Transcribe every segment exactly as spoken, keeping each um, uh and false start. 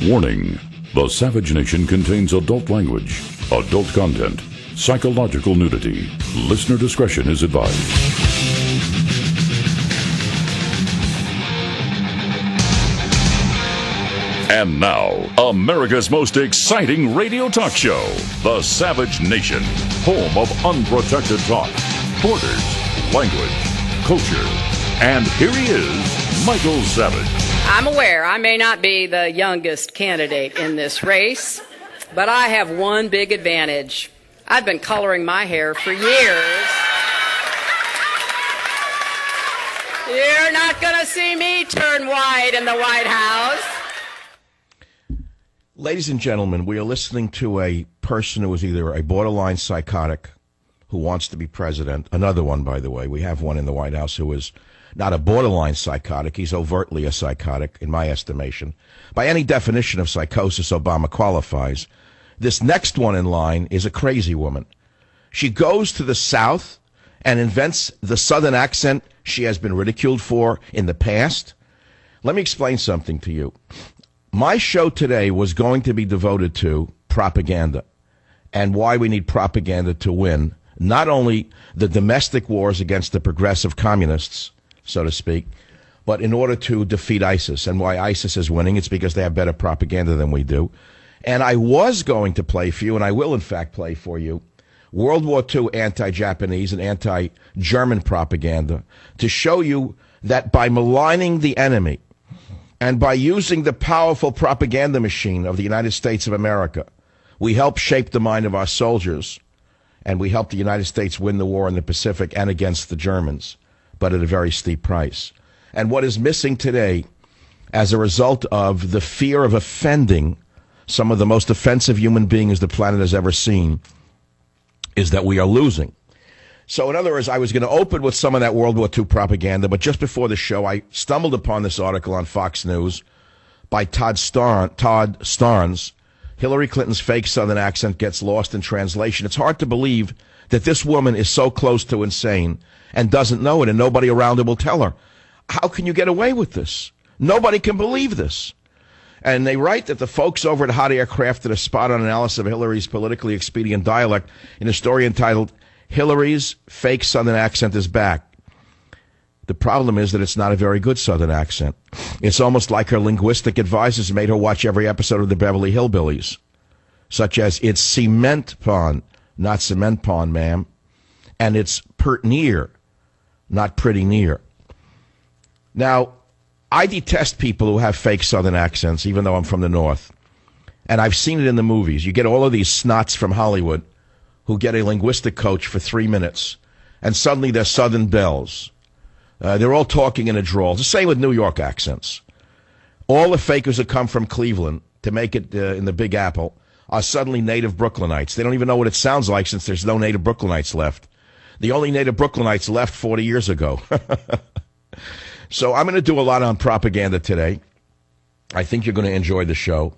Warning: the Savage Nation contains adult language, adult content, psychological nudity. Listener discretion is advised. And now, America's most exciting radio talk show, The Savage Nation, home of unprotected talk, borders, language, culture. And here he is, Michael Savage. I'm aware I may not be the youngest candidate in this race, but I have one big advantage. I've been coloring my hair for years. You're not going to see me turn white in the White House. Ladies and gentlemen, we are listening to a person who is either a borderline psychotic who wants to be president. Another one, by the way. We have one in the White House who is not a borderline psychotic. He's overtly a psychotic, in my estimation. By any definition of psychosis, Obama qualifies. This next one in line is a crazy woman. She goes to the South and invents the Southern accent she has been ridiculed for in the past. Let me explain something to you. My show today was going to be devoted to propaganda and why we need propaganda to win not only the domestic wars against the progressive communists, so to speak, but in order to defeat ISIS. And why ISIS is winning, it's because they have better propaganda than we do. And I was going to play for you, and I will in fact play for you, World War Two anti-Japanese and anti-German propaganda to show you that by maligning the enemy, and by using the powerful propaganda machine of the United States of America, we help shape the mind of our soldiers, and we help the United States win the war in the Pacific and against the Germans, but at a very steep price. And what is missing today, as a result of the fear of offending some of the most offensive human beings the planet has ever seen, is that we are losing. So in other words, I was going to open with some of that World War Two propaganda, but just before the show, I stumbled upon this article on Fox News by Todd Starn, Todd Starnes. Hillary Clinton's fake Southern accent gets lost in translation. It's hard to believe that this woman is so close to insane and doesn't know it, and nobody around her will tell her. How can you get away with this? Nobody can believe this. And they write that the folks over at Hot Air crafted a spot-on analysis of Hillary's politically expedient dialect in a story entitled Hillary's Fake Southern Accent is Back. The problem is that it's not a very good Southern accent. It's almost like her linguistic advisors made her watch every episode of the Beverly Hillbillies, such as it's cement pond, not cement pond, ma'am, and it's pert near, not pretty near. Now, I detest people who have fake Southern accents, even though I'm from the North, and I've seen it in the movies. You get all of these snots from Hollywood who get a linguistic coach for three minutes, and suddenly they're Southern belles. Uh, they're all talking in a drawl. It's the same with New York accents. All the fakers that come from Cleveland to make it uh, in the Big Apple are suddenly native Brooklynites. They don't even know what it sounds like since there's no native Brooklynites left. The only native Brooklynites left forty years ago. So I'm going to do a lot on propaganda today. I think you're going to enjoy the show.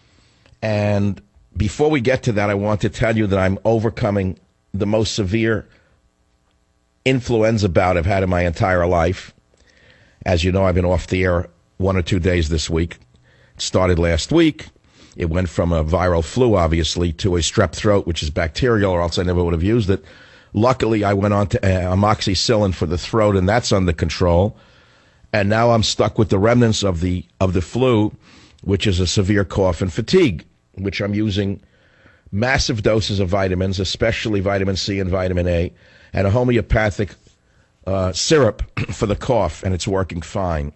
And before we get to that, I want to tell you that I'm overcoming the most severe influenza bout I've had in my entire life. As you know, I've been off the air one or two days this week. It started last week. It went from a viral flu, obviously, to a strep throat, which is bacterial, or else I never would have used it. Luckily, I went on to uh, amoxicillin for the throat, and that's under control. And now I'm stuck with the remnants of the of the flu, which is a severe cough and fatigue, which I'm using massive doses of vitamins, especially vitamin C and vitamin A, and a homeopathic uh, syrup for the cough, and it's working fine.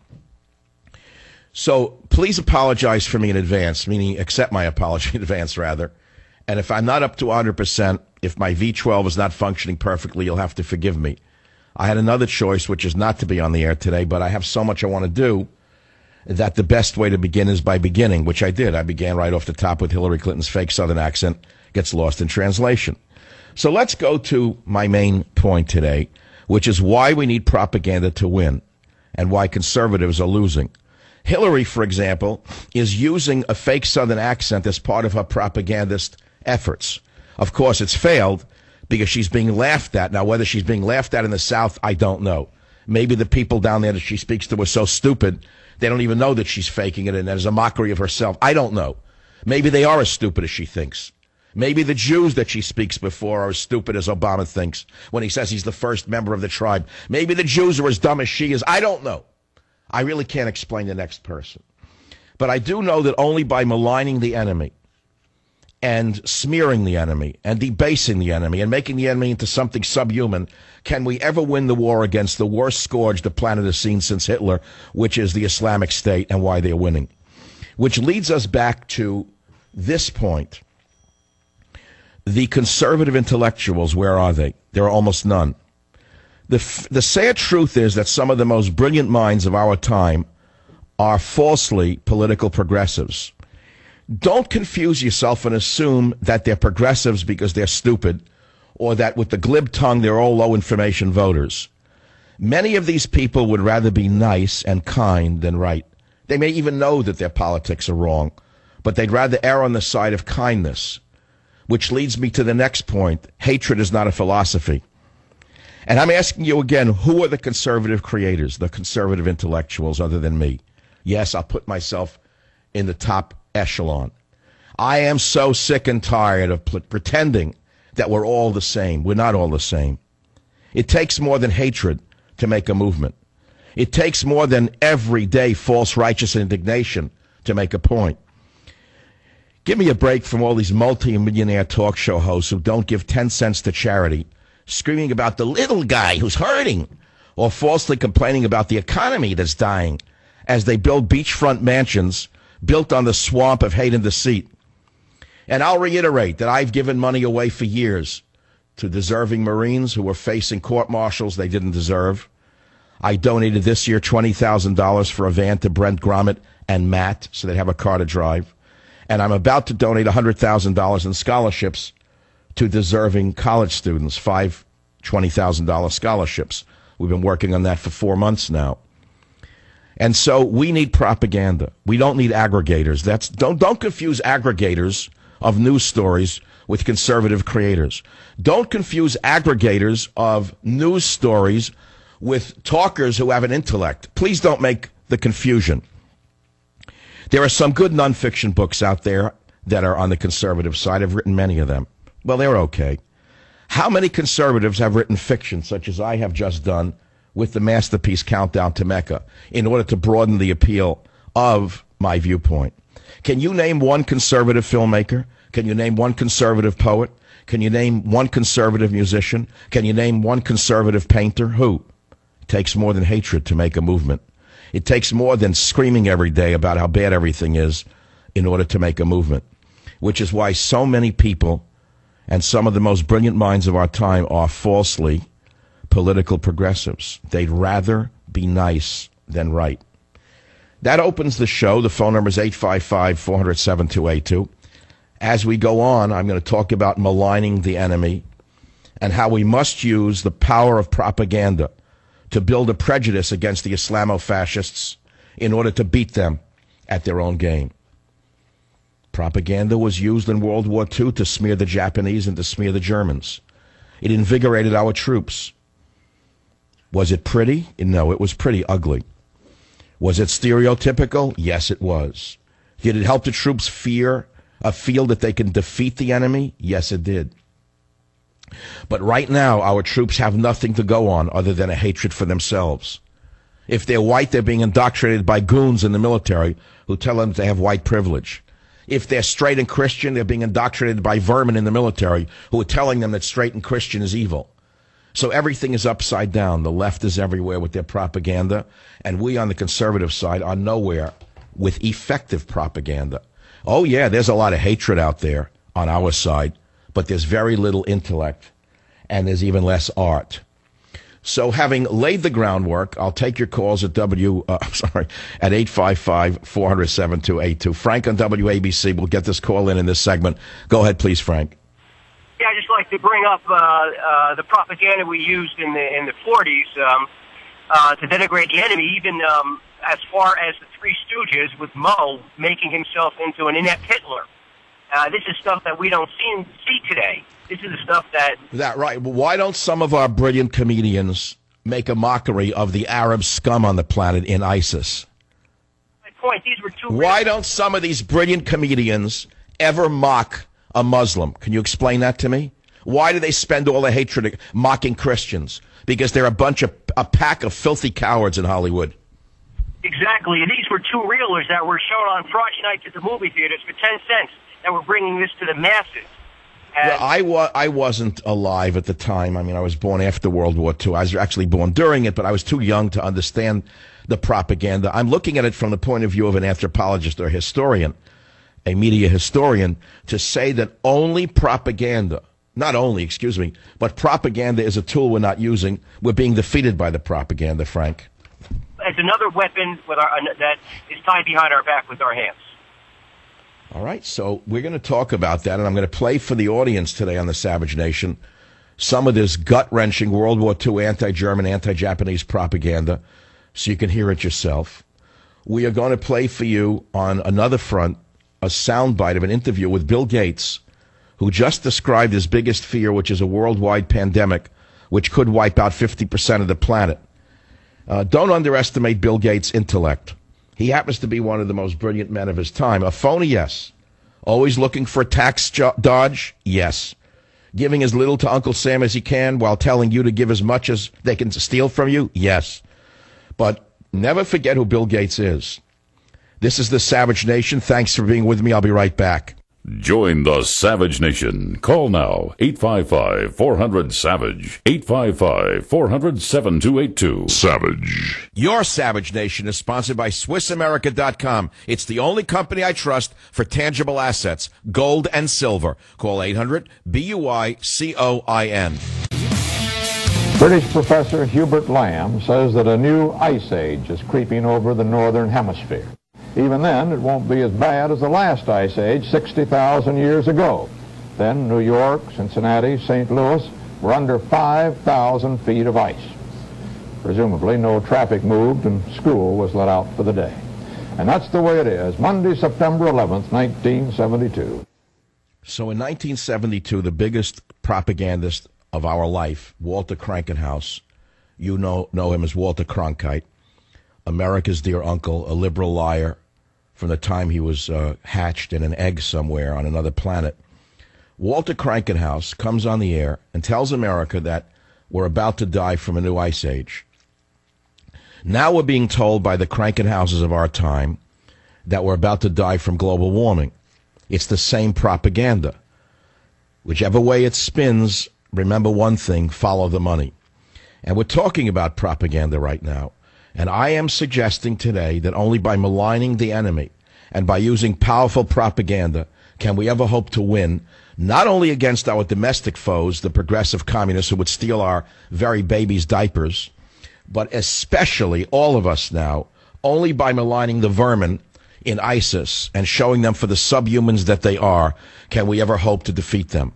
So please apologize for me in advance, meaning accept my apology in advance, rather. And if I'm not up to one hundred percent, if my V twelve is not functioning perfectly, you'll have to forgive me. I had another choice, which is not to be on the air today, but I have so much I want to do that the best way to begin is by beginning, which I did. I began right off the top with Hillary Clinton's fake Southern accent gets lost in translation. So let's go to my main point today, which is why we need propaganda to win and why conservatives are losing. Hillary, for example, is using a fake Southern accent as part of her propagandist efforts. Of course, it's failed because she's being laughed at. Now, whether she's being laughed at in the South, I don't know. Maybe the people down there that she speaks to are so stupid, they don't even know that she's faking it and that is a mockery of herself. I don't know. Maybe they are as stupid as she thinks. Maybe the Jews that she speaks before are as stupid as Obama thinks when he says he's the first member of the tribe. Maybe the Jews are as dumb as she is. I don't know. I really can't explain the next person. But I do know that only by maligning the enemy and smearing the enemy and debasing the enemy and making the enemy into something subhuman can we ever win the war against the worst scourge the planet has seen since Hitler, which is the Islamic State, and why they're winning. Which leads us back to this point. The conservative intellectuals, where are they? There are almost none. The, f- the sad truth is that some of the most brilliant minds of our time are falsely political progressives. Don't confuse yourself and assume that they're progressives because they're stupid, or that with the glib tongue they're all low information voters. Many of these people would rather be nice and kind than right. They may even know that their politics are wrong, but they'd rather err on the side of kindness. Which leads me to the next point. Hatred is not a philosophy. And I'm asking you again, who are the conservative creators, the conservative intellectuals other than me? Yes, I'll put myself in the top echelon. I am so sick and tired of pl- pretending that we're all the same. We're not all the same. It takes more than hatred to make a movement. It takes more than everyday false righteous indignation to make a point. Give me a break from all these multi-millionaire talk show hosts who don't give ten cents to charity, screaming about the little guy who's hurting, or falsely complaining about the economy that's dying as they build beachfront mansions built on the swamp of hate and deceit. And I'll reiterate that I've given money away for years to deserving Marines who were facing court-martials they didn't deserve. I donated this year twenty thousand dollars for a van to Brent Gromit and Matt so they'd have a car to drive. And I'm about to donate one hundred thousand dollars in scholarships to deserving college students, five twenty thousand dollars scholarships. We've been working on that for four months now. And so we need propaganda. We don't need aggregators. That's don't don't confuse aggregators of news stories with conservative creators. Don't confuse aggregators of news stories with talkers who have an intellect. Please don't make the confusion. There are some good nonfiction books out there that are on the conservative side. I've written many of them. Well, they're okay. How many conservatives have written fiction, such as I have just done with the masterpiece Countdown to Mecca, in order to broaden the appeal of my viewpoint? Can you name one conservative filmmaker? Can you name one conservative poet? Can you name one conservative musician? Can you name one conservative painter? Who? It takes more than hatred to make a movement. It takes more than screaming every day about how bad everything is in order to make a movement, which is why so many people and some of the most brilliant minds of our time are falsely political progressives. They'd rather be nice than right. That opens the show. The phone number is eight five five, four hundred, seven two eight two. As we go on, I'm going to talk about maligning the enemy and how we must use the power of propaganda to build a prejudice against the Islamo-fascists in order to beat them at their own game. Propaganda was used in World War Two to smear the Japanese and to smear the Germans. It invigorated our troops. Was it pretty? No, it was pretty ugly. Was it stereotypical? Yes, it was. Did it help the troops fear, uh, feel that they can defeat the enemy? Yes, it did. But right now, our troops have nothing to go on other than a hatred for themselves. If they're white, they're being indoctrinated by goons in the military who tell them they have white privilege. If they're straight and Christian, they're being indoctrinated by vermin in the military who are telling them that straight and Christian is evil. So everything is upside down. The left is everywhere with their propaganda, and we on the conservative side are nowhere with effective propaganda. Oh, yeah, there's a lot of hatred out there on our side, but there's very little intellect, and there's even less art. So having laid the groundwork, I'll take your calls at W. Uh, I'm sorry, at eight five five, four hundred, seven two eight two. Frank on W A B C will get this call in in this segment. Go ahead, please, Frank. Yeah, I'd just like to bring up uh, uh, the propaganda we used in the in the forties um, uh, to denigrate the enemy, even um, as far as the Three Stooges, with Moe making himself into an inept Hitler. Uh, this is stuff that we don't see, see today. This is the stuff that... That right. Why don't some of our brilliant comedians make a mockery of the Arab scum on the planet in ISIS? My point, these were two... Why don't some of these brilliant comedians ever mock a Muslim? Can you explain that to me? Why do they spend all the hatred mocking Christians? Because they're a bunch of, a pack of filthy cowards in Hollywood. Exactly, and these were two reelers that were shown on Friday nights at the movie theaters for ten cents that were bringing this to the masses. And well, I, wa- I wasn't alive at the time. I mean, I was born after World War Two. I was actually born during it, but I was too young to understand the propaganda. I'm looking at it from the point of view of an anthropologist or historian, a media historian, to say that only propaganda, not only, excuse me, but propaganda is a tool we're not using. We're being defeated by the propaganda, Frank. As another weapon with our, that is tied behind our back with our hands. All right, so we're going to talk about that, and I'm going to play for the audience today on the Savage Nation some of this gut-wrenching World War Two anti-German, anti-Japanese propaganda, so you can hear it yourself. We are going to play for you on another front a soundbite of an interview with Bill Gates, who just described his biggest fear, which is a worldwide pandemic, which could wipe out fifty percent of the planet. Uh, don't underestimate Bill Gates' intellect. He happens to be one of the most brilliant men of his time. A phony, yes. Always looking for a tax jo- dodge, yes. Giving as little to Uncle Sam as he can while telling you to give as much as they can steal from you, yes. But never forget who Bill Gates is. This is the Savage Nation. Thanks for being with me. I'll be right back. Join the Savage Nation. Call now, eight five five, four hundred, SAVAGE, eight five five, four hundred, seven two eight two. Savage. Your Savage Nation is sponsored by Swiss America dot com. It's the only company I trust for tangible assets, gold and silver. Call eight hundred, B U I C O I N. British professor Hubert Lamb says that a new ice age is creeping over the northern hemisphere. Even then, it won't be as bad as the last ice age sixty thousand years ago. Then New York, Cincinnati, Saint Louis were under five thousand feet of ice. Presumably, no traffic moved and school was let out for the day. And that's the way it is. Monday, September eleventh, nineteen seventy-two. So in nineteen seventy-two, the biggest propagandist of our life, Walter Krankenhaus, you know, know him as Walter Cronkite, America's dear uncle, a liberal liar from the time he was uh, hatched in an egg somewhere on another planet. Walter Krankenhaus comes on the air and tells America that we're about to die from a new ice age. Now we're being told by the Krankenhauses of our time that we're about to die from global warming. It's the same propaganda. Whichever way it spins, remember one thing, follow the money. And we're talking about propaganda right now. And I am suggesting today that only by maligning the enemy and by using powerful propaganda can we ever hope to win, not only against our domestic foes, the progressive communists who would steal our very babies' diapers, but especially all of us now, only by maligning the vermin in ISIS and showing them for the subhumans that they are, can we ever hope to defeat them.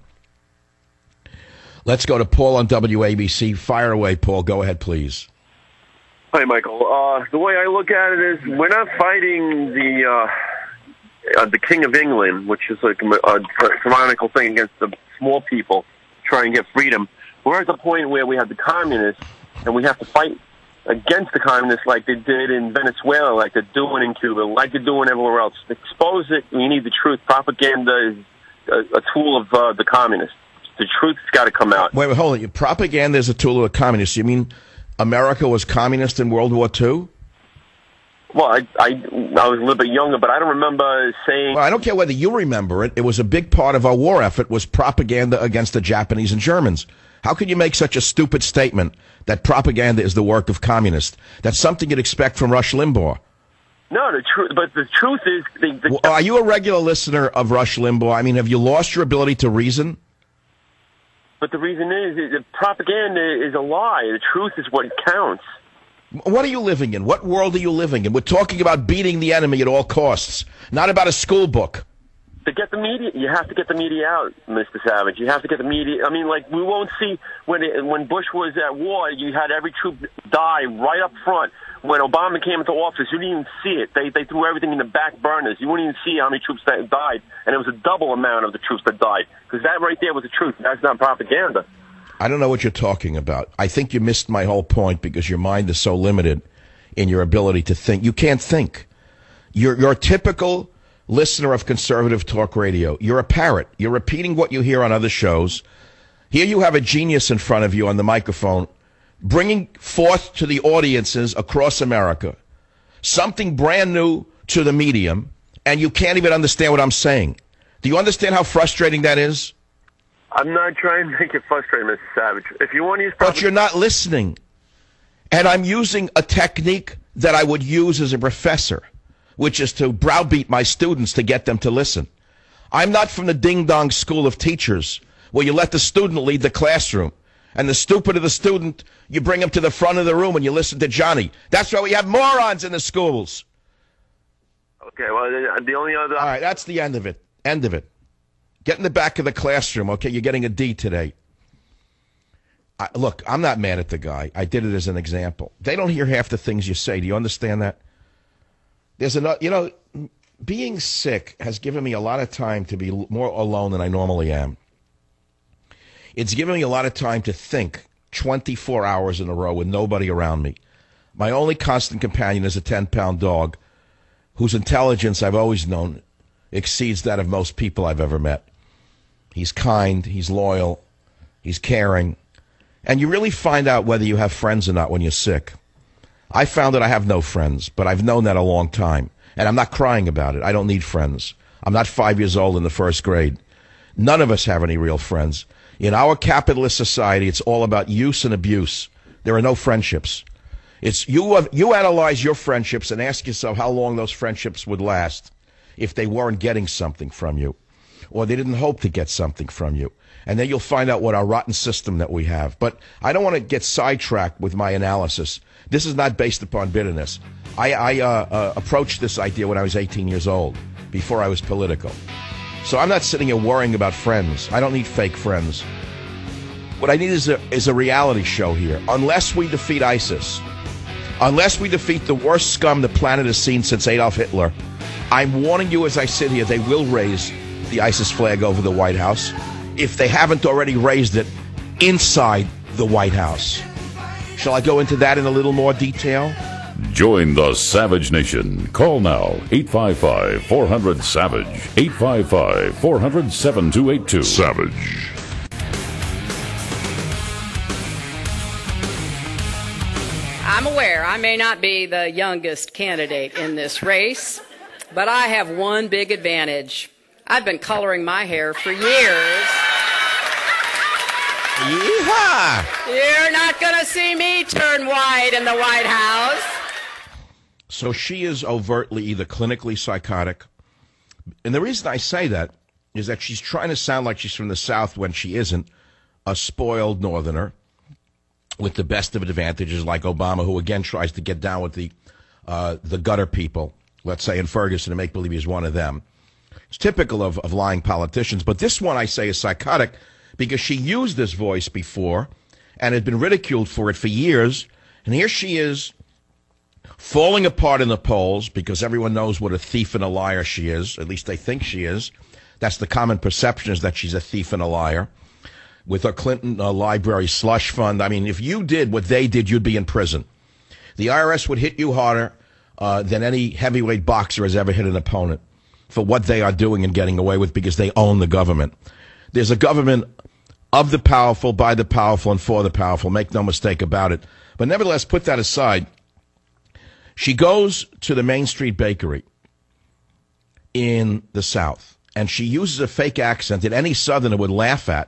Let's go to Paul on W A B C. Fire away, Paul. Go ahead, please. Hi, Michael. Uh, the way I look at it is we're not fighting the uh, uh, the King of England, which is like a, a tyrannical thing against the small people trying to get freedom. We're at the point where we have the communists, and we have to fight against the communists like they did in Venezuela, like they're doing in Cuba, like they're doing everywhere else. Expose it. We need the truth. Propaganda is a, a tool of uh, the communists. The truth's got to come out. Wait, wait, hold on. Propaganda is a tool of the communists. You mean America was communist in World War Two? Well, I, I, I was a little bit younger, but I don't remember saying... Well, I don't care whether you remember it. It was a big part of our war effort was propaganda against the Japanese and Germans. How could you make such a stupid statement that propaganda is the work of communists? That's something you'd expect from Rush Limbaugh. No, the truth, but the truth is... The, the, well, are you a regular listener of Rush Limbaugh? I mean, have you lost your ability to reason? But the reason is, is that propaganda is a lie. The truth is what counts. What are you living in? What world are you living in? We're talking about beating the enemy at all costs, not about a school book. To get the media, you have to get the media out, Mister Savage. You have to get the media. I mean, like, we won't see, when it, when Bush was at war, you had every troop die right up front. When Obama came into office, you didn't even see it. They they threw everything in the back burners. You wouldn't even see how many troops that died, and it was a double amount of the troops that died. Because that right there was the truth. That's not propaganda. I don't know what you're talking about. I think you missed my whole point because your mind is so limited in your ability to think. You can't think. You're, you're a typical listener of conservative talk radio. You're a parrot. You're repeating what you hear on other shows. Here you have a genius in front of you on the microphone, bringing forth to the audiences across America something brand new to the medium, and you can't even understand what I'm saying. Do you understand how frustrating that is? I'm not trying to make it frustrating, Mister Savage. If you want to use... But you're not listening. And I'm using a technique that I would use as a professor, which is to browbeat my students to get them to listen. I'm not from the ding-dong school of teachers where you let the student lead the classroom. And the stupider the student, you bring him to the front of the room and you listen to Johnny. That's why we have morons in the schools. Okay, well, the only other... All right, that's the end of it. End of it. Get in the back of the classroom, okay? You're getting a D today. I, look, I'm not mad at the guy. I did it as an example. They don't hear half the things you say. Do you understand that? There's another, you know, being sick has given me a lot of time to be more alone than I normally am. It's given me a lot of time to think twenty-four hours in a row with nobody around me. My only constant companion is a ten-pound dog whose intelligence I've always known exceeds that of most people I've ever met. He's kind, he's loyal, he's caring, and you really find out whether you have friends or not when you're sick. I found that I have no friends, but I've known that a long time, and I'm not crying about it. I don't need friends. I'm not five years old in the first grade. None of us have any real friends. In our capitalist society, it's all about use and abuse. There are no friendships. It's you, have, you analyze your friendships and ask yourself how long those friendships would last if they weren't getting something from you, or they didn't hope to get something from you. And then you'll find out what our rotten system that we have. But I don't want to get sidetracked with my analysis. This is not based upon bitterness. I, I uh, uh, approached this idea when I was eighteen years old, before I was political. So I'm not sitting here worrying about friends. I don't need fake friends. What I need is a, is a reality show here. Unless we defeat ISIS, unless we defeat the worst scum the planet has seen since Adolf Hitler, I'm warning you as I sit here, they will raise the ISIS flag over the White House if they haven't already raised it inside the White House. Shall I go into that in a little more detail? Join the Savage Nation. Call now, eight five five, four hundred, SAVAGE, eight five five, four hundred, seven two eight two. Savage. I'm aware I may not be the youngest candidate in this race, but I have one big advantage. I've been coloring my hair for years. Yeehaw! You're not going to see me turn white in the White House. So she is overtly either clinically psychotic, and the reason I say that is that she's trying to sound like she's from the South when she isn't, a spoiled Northerner with the best of advantages like Obama, who again tries to get down with the uh, the gutter people, let's say in Ferguson, and make believe he's one of them. It's typical of, of lying politicians, but this one I say is psychotic because she used this voice before and had been ridiculed for it for years, and here she is falling apart in the polls because everyone knows what a thief and a liar she is. At least they think she is. That's the common perception, is that she's a thief and a liar. With her Clinton uh, Library slush fund, I mean, if you did what they did, you'd be in prison. The I R S would hit you harder uh, than any heavyweight boxer has ever hit an opponent for what they are doing and getting away with because they own the government. There's a government of the powerful, by the powerful, and for the powerful. Make no mistake about it. But nevertheless, put that aside. She goes to the Main Street Bakery in the South, and she uses a fake accent that any Southerner would laugh at.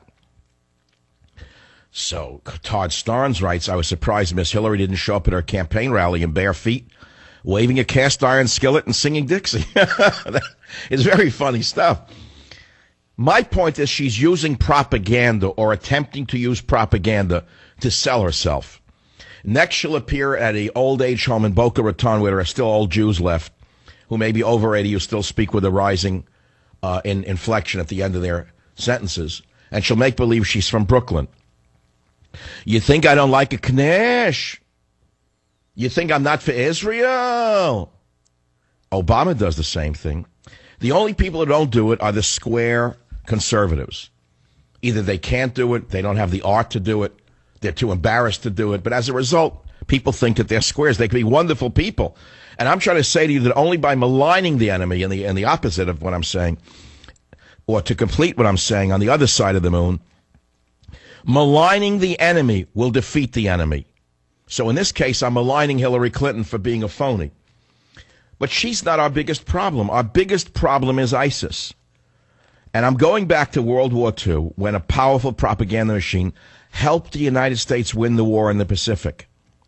So Todd Starnes writes, I was surprised Miss Hillary didn't show up at her campaign rally in bare feet, waving a cast iron skillet and singing Dixie. It's very funny stuff. My point is she's using propaganda or attempting to use propaganda to sell herself. Next, she'll appear at an old-age home in Boca Raton where there are still old Jews left who may be over eighty who still speak with a rising uh, in inflection at the end of their sentences. And she'll make believe she's from Brooklyn. You think I don't like a Knish? You think I'm not for Israel? Obama does the same thing. The only people who don't do it are the square conservatives. Either they can't do it, they don't have the art to do it, they're too embarrassed to do it. But as a result, people think that they're squares. They can be wonderful people. And I'm trying to say to you that only by maligning the enemy, and the, and the opposite of what I'm saying, or to complete what I'm saying on the other side of the moon, maligning the enemy will defeat the enemy. So in this case, I'm maligning Hillary Clinton for being a phony. But she's not our biggest problem. Our biggest problem is ISIS. And I'm going back to World War Two, when a powerful propaganda machine helped the United States win the war in the Pacific.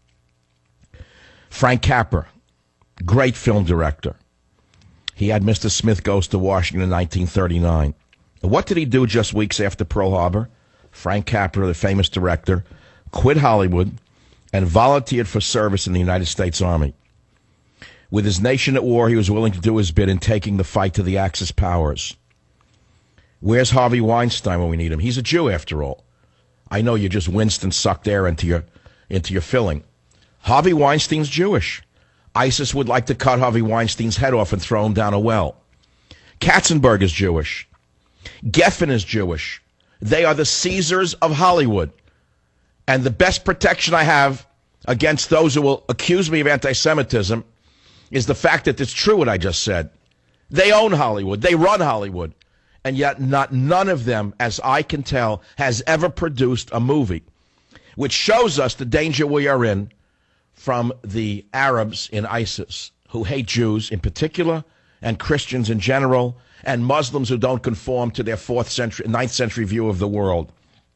Frank Capra, great film director. He had Mister Smith Goes to Washington in nineteen thirty-nine. And what did he do just weeks after Pearl Harbor? Frank Capra, the famous director, quit Hollywood and volunteered for service in the United States Army. With his nation at war, he was willing to do his bit in taking the fight to the Axis powers. Where's Harvey Weinstein when we need him? He's a Jew, after all. I know you just winced and sucked air into your, into your filling. Harvey Weinstein's Jewish. ISIS would like to cut Harvey Weinstein's head off and throw him down a well. Katzenberg is Jewish. Geffen is Jewish. They are the Caesars of Hollywood. And the best protection I have against those who will accuse me of anti-Semitism is the fact that it's true what I just said. They own Hollywood. They run Hollywood. And yet not none of them, as I can tell, has ever produced a movie which shows us the danger we are in from the Arabs in ISIS, who hate Jews in particular, and Christians in general, and Muslims who don't conform to their fourth century, ninth century view of the world.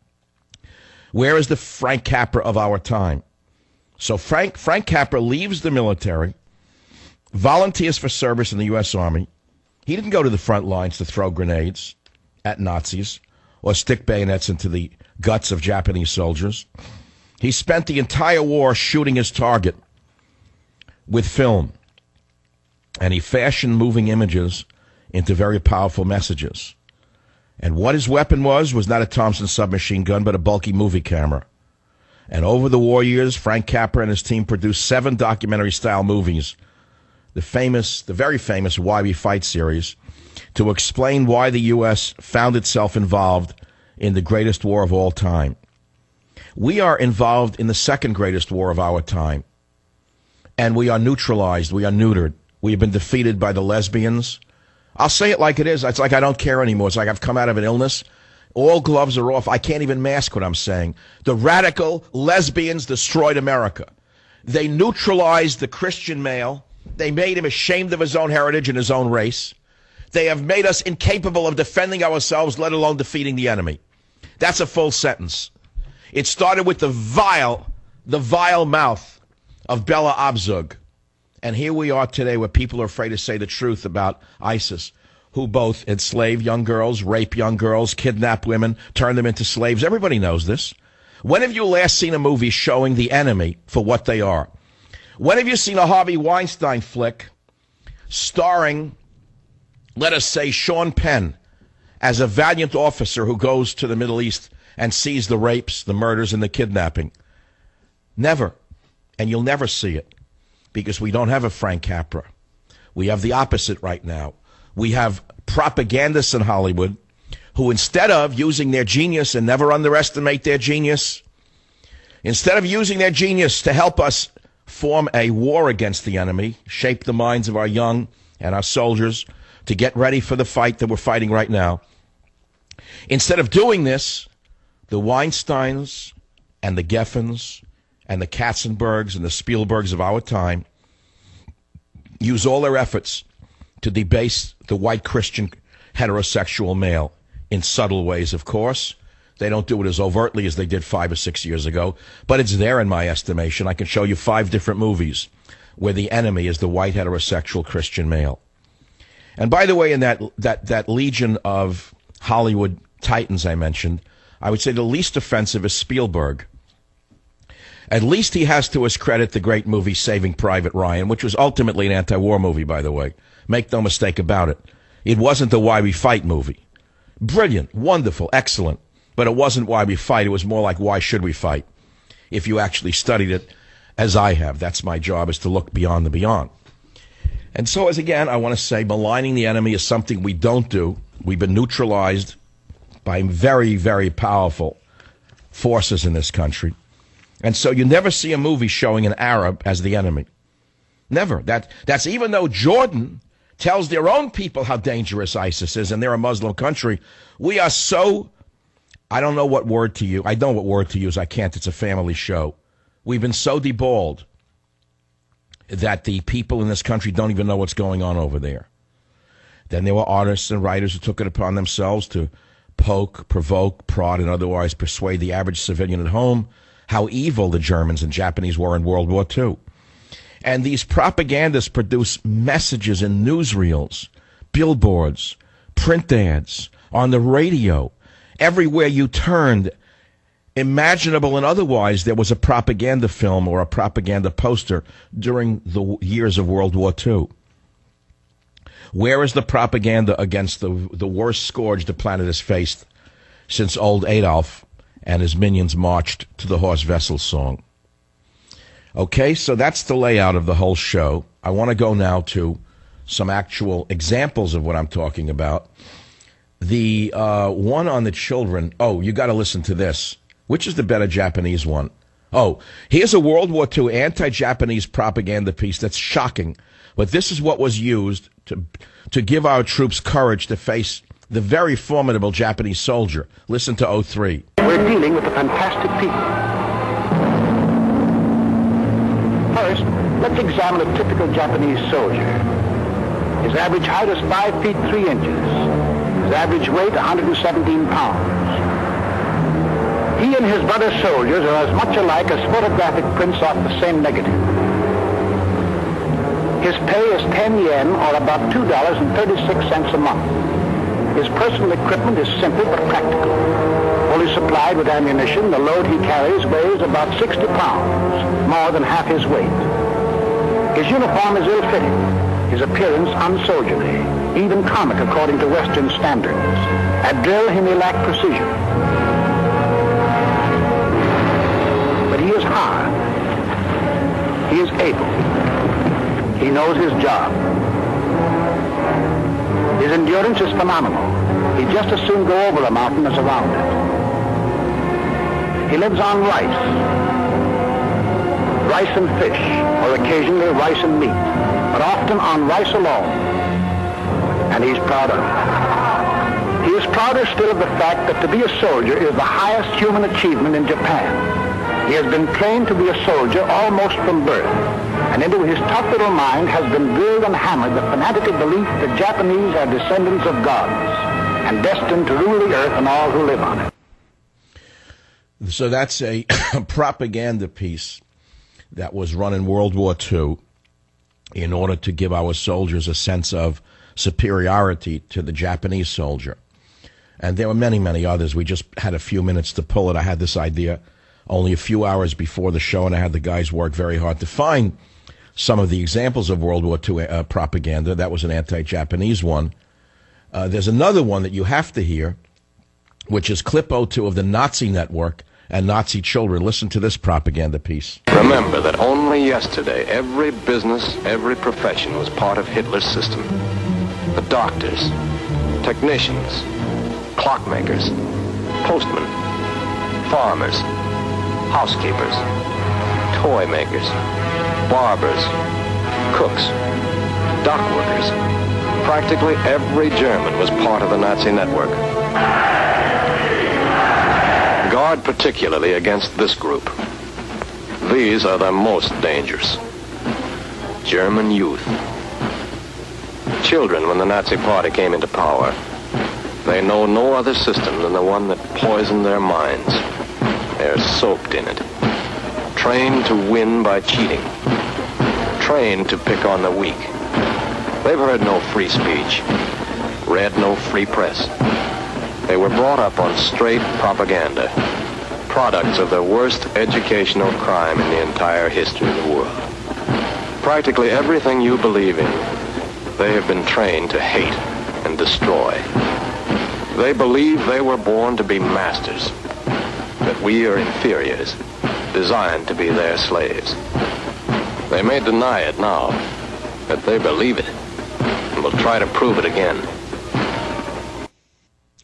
Where is the Frank Capra of our time? So Frank, Frank Capra leaves the military, volunteers for service in the U S Army. He didn't go to the front lines to throw grenades at Nazis or stick bayonets into the guts of Japanese soldiers. He spent the entire war shooting his target with film, and he fashioned moving images into very powerful messages. And what his weapon was was not a Thompson submachine gun, but a bulky movie camera. And over the war years, Frank Capra and his team produced seven documentary-style movies, the famous, the very famous Why We Fight series, to explain why the U S found itself involved in the greatest war of all time. We are involved in the second greatest war of our time. And we are neutralized. We are neutered. We have been defeated by the lesbians. I'll say it like it is. It's like I don't care anymore. It's like I've come out of an illness. All gloves are off. I can't even mask what I'm saying. The radical lesbians destroyed America. They neutralized the Christian male. They made him ashamed of his own heritage and his own race. They have made us incapable of defending ourselves, let alone defeating the enemy. That's a full sentence. It started with the vile, the vile mouth of Bella Abzug. And here we are today where people are afraid to say the truth about ISIS, who both enslave young girls, rape young girls, kidnap women, turn them into slaves. Everybody knows this. When have you last seen a movie showing the enemy for what they are? When have you seen a Harvey Weinstein flick starring, let us say, Sean Penn as a valiant officer who goes to the Middle East and sees the rapes, the murders, and the kidnapping? Never. And you'll never see it, because we don't have a Frank Capra. We have the opposite right now. We have propagandists in Hollywood who, instead of using their genius, and never underestimate their genius, instead of using their genius to help us form a war against the enemy, shape the minds of our young and our soldiers to get ready for the fight that we're fighting right now, instead of doing this, the Weinsteins and the Geffens and the Katzenbergs and the Spielbergs of our time use all their efforts to debase the white Christian heterosexual male in subtle ways, of course. They don't do it as overtly as they did five or six years ago, but it's there in my estimation. I can show you five different movies where the enemy is the white heterosexual Christian male. And by the way, in that that that legion of Hollywood titans I mentioned, I would say the least offensive is Spielberg. At least he has to his credit the great movie Saving Private Ryan, which was ultimately an anti-war movie, by the way. Make no mistake about it. It wasn't the Why We Fight movie. Brilliant, wonderful, excellent. But it wasn't Why We Fight. It was more like Why Should We Fight? If you actually studied it, as I have. That's my job, is to look beyond the beyond. And so, as again, I want to say, maligning the enemy is something we don't do. We've been neutralized by very, very powerful forces in this country. And so you never see a movie showing an Arab as the enemy. Never. That That's even though Jordan tells their own people how dangerous ISIS is, and they're a Muslim country. We are so, I don't know what word to use. I know what word to use. I can't. It's a family show. We've been so deballed that the people in this country don't even know what's going on over there. Then there were artists and writers who took it upon themselves to poke, provoke, prod, and otherwise persuade the average civilian at home how evil the Germans and Japanese were in World War Two. And these propagandists produce messages in newsreels, billboards, print ads, on the radio. Everywhere you turned, imaginable and otherwise, there was a propaganda film or a propaganda poster during the years of World War Two. Where is the propaganda against the, the worst scourge the planet has faced since old Adolf and his minions marched to the Horse Vessel song? Okay, so that's the layout of the whole show. I want to go now to some actual examples of what I'm talking about. The uh, one on the children, oh, you got to listen to this. Which is the better Japanese one? Oh, here's a World War Two anti-Japanese propaganda piece that's shocking. But this is what was used to to give our troops courage to face the very formidable Japanese soldier. Listen to oh three. We're dealing with a fantastic people. First, let's examine a typical Japanese soldier. His average height is five feet three inches. His average weight, one hundred seventeen pounds. He and his brother soldiers are as much alike as photographic prints off the same negative. His pay is ten yen, or about two dollars and thirty-six cents a month. His personal equipment is simple but practical. Fully supplied with ammunition, the load he carries weighs about sixty pounds, more than half his weight. His uniform is ill-fitting, his appearance unsoldierly, even comic according to Western standards. At drill, he may lack precision. But he is hard. He is able. He knows his job. His endurance is phenomenal. He'd just as soon go over a mountain as around it. He lives on rice. Rice and fish, or occasionally rice and meat, but often on rice alone. And he's proud of it. He is prouder still of the fact that to be a soldier is the highest human achievement in Japan. He has been trained to be a soldier almost from birth, and into his tough little mind has been drilled and hammered the fanatical belief that Japanese are descendants of gods and destined to rule the earth and all who live on it. So that's a propaganda piece that was run in World War Two in order to give our soldiers a sense of superiority to the Japanese soldier. And there were many, many others. We just had a few minutes to pull it. I had this idea only a few hours before the show, and I had the guys work very hard to find some of the examples of World War Two uh, propaganda. That was an anti-Japanese one. Uh, there's another one that you have to hear, which is clip oh two of the Nazi network and Nazi children. Listen to this propaganda piece. Remember that only yesterday, every business, every profession was part of Hitler's system. The doctors, technicians, clockmakers, postmen, farmers, housekeepers, toy makers, barbers, cooks, dock workers. Practically every German was part of the Nazi network. Guard particularly against this group. These are the most dangerous. German youth. Children, when the Nazi Party came into power, they know no other system than the one that poisoned their minds. They're soaked in it. Trained to win by cheating. Trained to pick on the weak. They've heard no free speech. Read no free press. They were brought up on straight propaganda. Products of the worst educational crime in the entire history of the world. Practically everything you believe in, they have been trained to hate and destroy. They believe they were born to be masters, that we are inferiors, designed to be their slaves. They may deny it now, but they believe it, and will try to prove it again.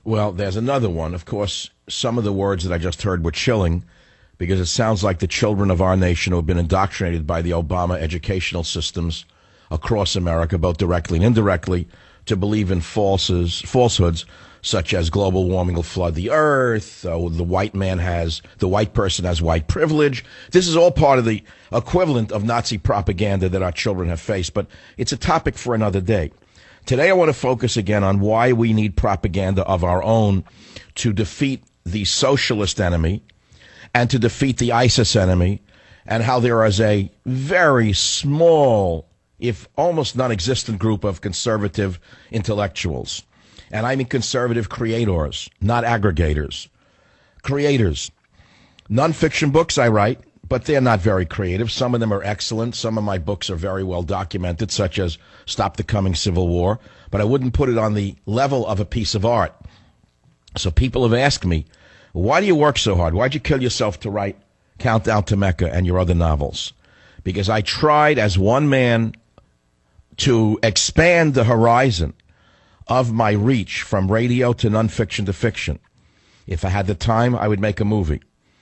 Well, there's another one. Of course, some of the words that I just heard were chilling because it sounds like the children of our nation who have been indoctrinated by the Obama educational systems across America, both directly and indirectly, to believe in falses, falsehoods such as global warming will flood the earth, uh, the white man has, the white person has white privilege. This is all part of the equivalent of Nazi propaganda that our children have faced, but it's a topic for another day. Today I want to focus again on why we need propaganda of our own to defeat the socialist enemy and to defeat the ISIS enemy, and how there is a very small, if almost non-existent group of conservative intellectuals. And I mean conservative creators, not aggregators. Creators. Nonfiction books I write, but they're not very creative. Some of them are excellent. Some of my books are very well documented, such as Stop the Coming Civil War. But I wouldn't put it on the level of a piece of art. So people have asked me, why do you work so hard? Why'd you kill yourself to write Countdown to Mecca and your other novels? Because I tried as one man to expand the horizon of my reach from radio to nonfiction to fiction. If I had the time, I would make a movie.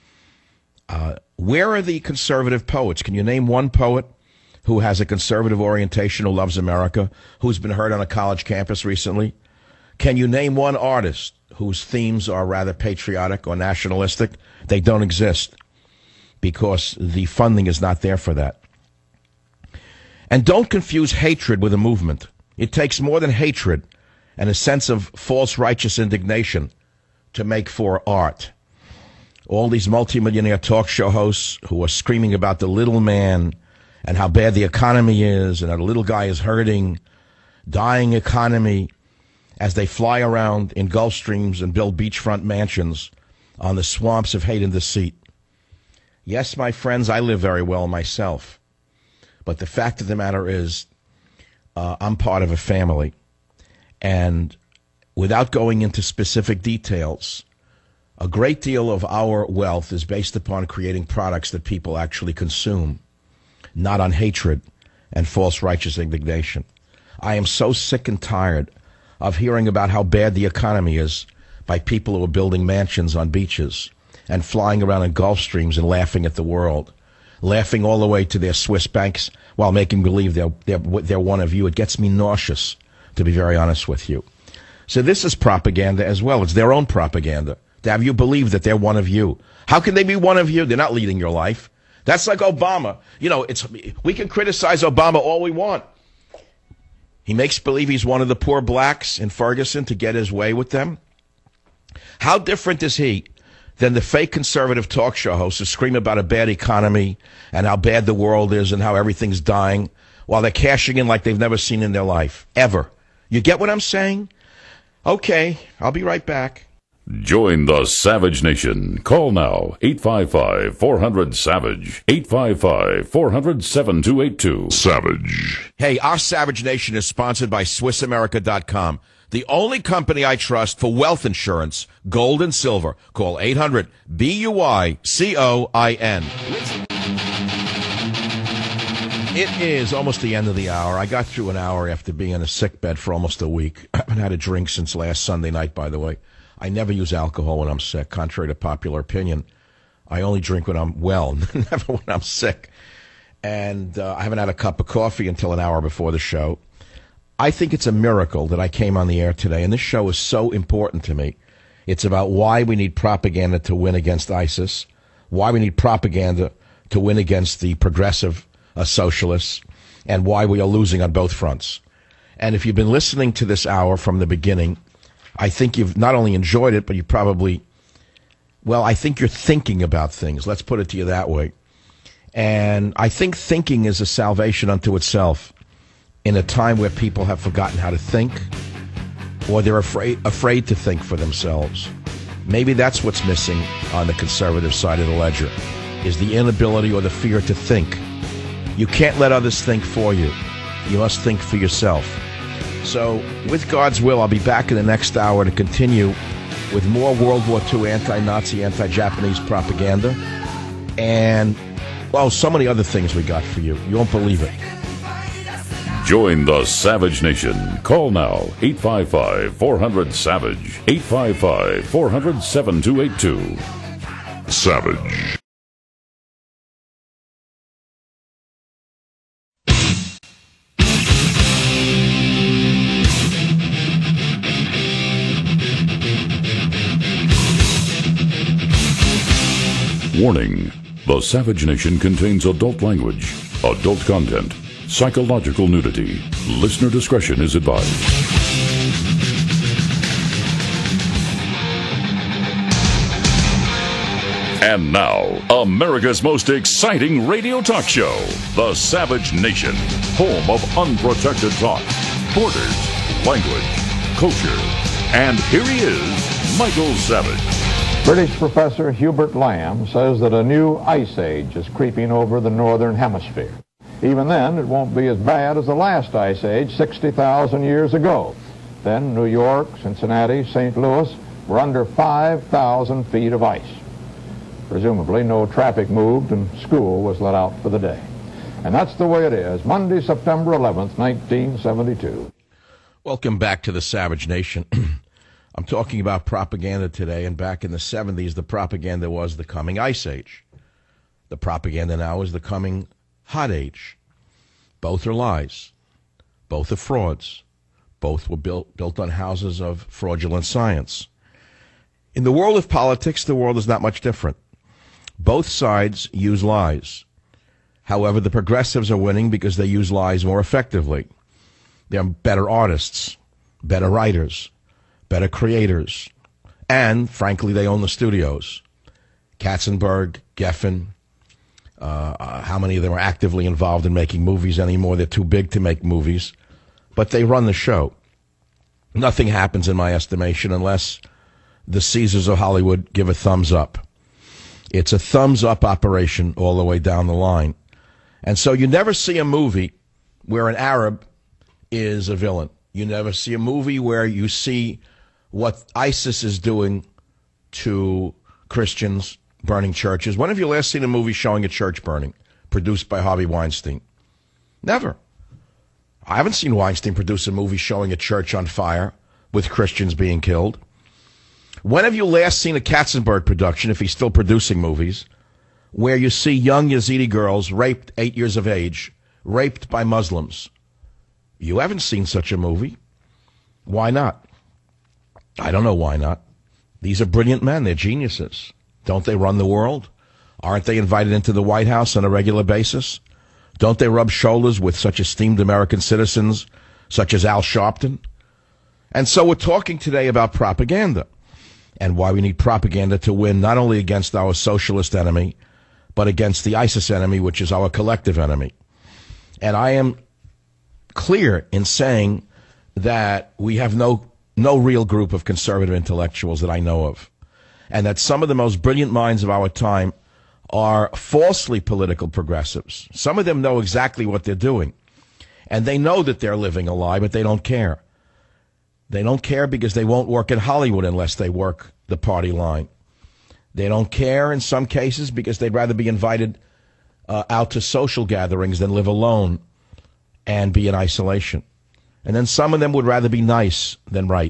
Uh, where are the conservative poets? Can you name one poet who has a conservative orientation, who loves America, who's been heard on a college campus recently? Can you name one artist whose themes are rather patriotic or nationalistic? They don't exist because the funding is not there for that. And don't confuse hatred with a movement. It takes more than hatred and a sense of false righteous indignation to make for art. All these multimillionaire talk show hosts who are screaming about the little man and how bad the economy is and how the little guy is hurting, dying economy, as they fly around in Gulf Streams and build beachfront mansions on the swamps of hate and deceit. Yes, my friends, I live very well myself. But the fact of the matter is, uh, I'm part of a family. And without going into specific details, a great deal of our wealth is based upon creating products that people actually consume, not on hatred and false righteous indignation. I am so sick and tired of hearing about how bad the economy is by people who are building mansions on beaches and flying around in Gulf Streams and laughing at the world, laughing all the way to their Swiss banks while making believe they're, they're, they're one of you. It gets me nauseous, to be very honest with you. So this is propaganda as well. It's their own propaganda to have you believe that they're one of you. How can they be one of you? They're not leading your life. That's like Obama. You know, it's we can criticize Obama all we want. He makes believe he's one of the poor blacks in Ferguson to get his way with them. How different is he than the fake conservative talk show hosts who scream about a bad economy and how bad the world is and how everything's dying while they're cashing in like they've never seen in their life, ever. You get what I'm saying? Okay, I'll be right back. Join the Savage Nation. Call now, eight five five, four hundred, SAVAGE, eight five five, four hundred, seven two eight two. Savage. Hey, our Savage Nation is sponsored by Swiss America dot com, the only company I trust for wealth insurance, gold and silver. Call eight hundred, B U I C O I N. It is almost the end of the hour. I got through an hour after being in a sick bed for almost a week. I haven't had a drink since last Sunday night, by the way. I never use alcohol when I'm sick, contrary to popular opinion. I only drink when I'm well, never when I'm sick. And uh, I haven't had a cup of coffee until an hour before the show. I think it's a miracle that I came on the air today, and this show is so important to me. It's about why we need propaganda to win against ISIS, why we need propaganda to win against the progressive uh, socialists, and why we are losing on both fronts. And if you've been listening to this hour from the beginning, I think you've not only enjoyed it, but you probably, well, I think you're thinking about things. Let's put it to you that way. And I think thinking is a salvation unto itself in a time where people have forgotten how to think, or they're afraid afraid to think for themselves. Maybe that's what's missing on the conservative side of the ledger, is the inability or the fear to think. You can't let others think for you. You must think for yourself. So, with God's will, I'll be back in the next hour to continue with more World War Two anti-Nazi, anti-Japanese propaganda, and, well, so many other things we got for you. You won't believe it. Join the Savage Nation. Call now, eight five five, four hundred, SAVAGE, eight five five, four hundred, seven two eight two. Savage. Warning. The Savage Nation contains adult language, adult content, psychological nudity. Listener discretion is advised. And now, America's most exciting radio talk show, The Savage Nation, home of unprotected talk, borders, language, culture. And here he is, Michael Savage. British professor Hubert Lamb says that a new ice age is creeping over the northern hemisphere. Even then, it won't be as bad as the last ice age sixty thousand years ago. Then New York, Cincinnati, Saint Louis were under five thousand feet of ice. Presumably, no traffic moved and school was let out for the day. And that's the way it is. Monday, September eleventh, nineteen seventy-two. Welcome back to the Savage Nation. I'm talking about propaganda today, and back in the seventies, the propaganda was the coming ice age. The propaganda now is the coming hot age. Both are lies. Both are frauds. Both were built, built on houses of fraudulent science. In the world of politics, the world is not much different. Both sides use lies. However, the progressives are winning because they use lies more effectively. They're better artists, better writers, better creators, and, frankly, they own the studios. Katzenberg, Geffen, uh, uh, how many of them are actively involved in making movies anymore? They're too big to make movies, but they run the show. Nothing happens, in my estimation, unless the Caesars of Hollywood give a thumbs up. It's a thumbs-up operation all the way down the line. And so you never see a movie where an Arab is a villain. You never see a movie where you see what ISIS is doing to Christians burning churches. When have you last seen a movie showing a church burning, produced by Harvey Weinstein? Never. I haven't seen Weinstein produce a movie showing a church on fire with Christians being killed. When have you last seen a Katzenberg production, if he's still producing movies, where you see young Yazidi girls raped, eight years of age, raped by Muslims? You haven't seen such a movie. Why not? I don't know why not. These are brilliant men. They're geniuses. Don't they run the world? Aren't they invited into the White House on a regular basis? Don't they rub shoulders with such esteemed American citizens, such as Al Sharpton? And so we're talking today about propaganda and why we need propaganda to win not only against our socialist enemy, but against the ISIS enemy, which is our collective enemy. And I am clear in saying that we have no no real group of conservative intellectuals that I know of, and that some of the most brilliant minds of our time are falsely political progressives. Some of them know exactly what they're doing, and they know that they're living a lie, but they don't care. They don't care because they won't work in Hollywood unless they work the party line. They don't care in some cases because they'd rather be invited uh, out to social gatherings than live alone and be in isolation. And then some of them would rather be nice than right.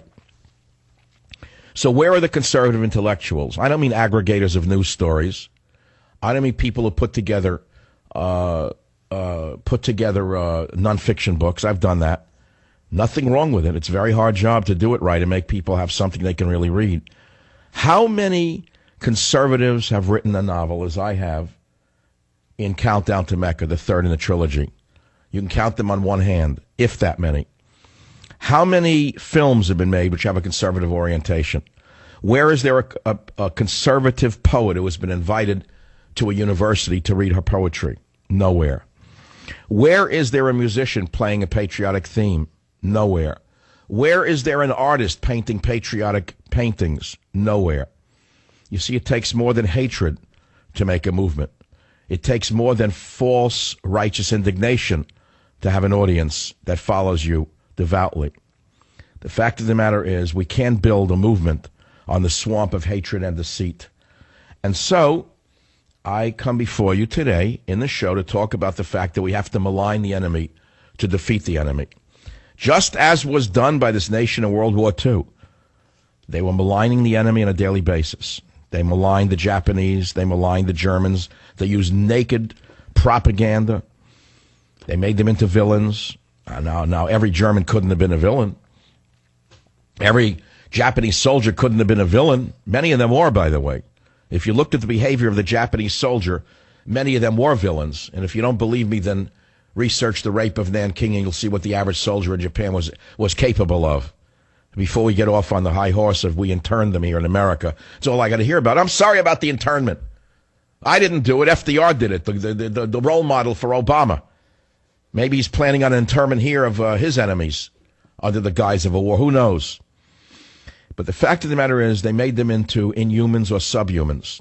So where are the conservative intellectuals? I don't mean aggregators of news stories. I don't mean people who put together uh, uh, put together uh, nonfiction books. I've done that. Nothing wrong with it. It's a very hard job to do it right and make people have something they can really read. How many conservatives have written a novel, as I have, in Countdown to Mecca, the third in the trilogy? You can count them on one hand, if that many. How many films have been made which have a conservative orientation? Where is there a, a, a conservative poet who has been invited to a university to read her poetry? Nowhere. Where is there a musician playing a patriotic theme? Nowhere. Where is there an artist painting patriotic paintings? Nowhere. You see, it takes more than hatred to make a movement. It takes more than false righteous indignation to have an audience that follows you devoutly. The fact of the matter is we can't build a movement on the swamp of hatred and deceit. And so I come before you today in the show to talk about the fact that we have to malign the enemy to defeat the enemy. Just as was done by this nation in World War Two. They were maligning the enemy on a daily basis. They maligned the Japanese. They maligned the Germans. They used naked propaganda. They made them into villains. Uh, now, now, every German couldn't have been a villain. Every Japanese soldier couldn't have been a villain. Many of them were, by the way. If you looked at the behavior of the Japanese soldier, many of them were villains. And if you don't believe me, then research the rape of Nanking and you'll see what the average soldier in Japan was was capable of. Before we get off on the high horse of we interned them here in America. That's all I got to hear about. I'm sorry about the internment. I didn't do it. F D R did it, the, the, the, the role model for Obama. Maybe he's planning on an internment here of uh, his enemies under the guise of a war. Who knows? But the fact of the matter is they made them into inhumans or subhumans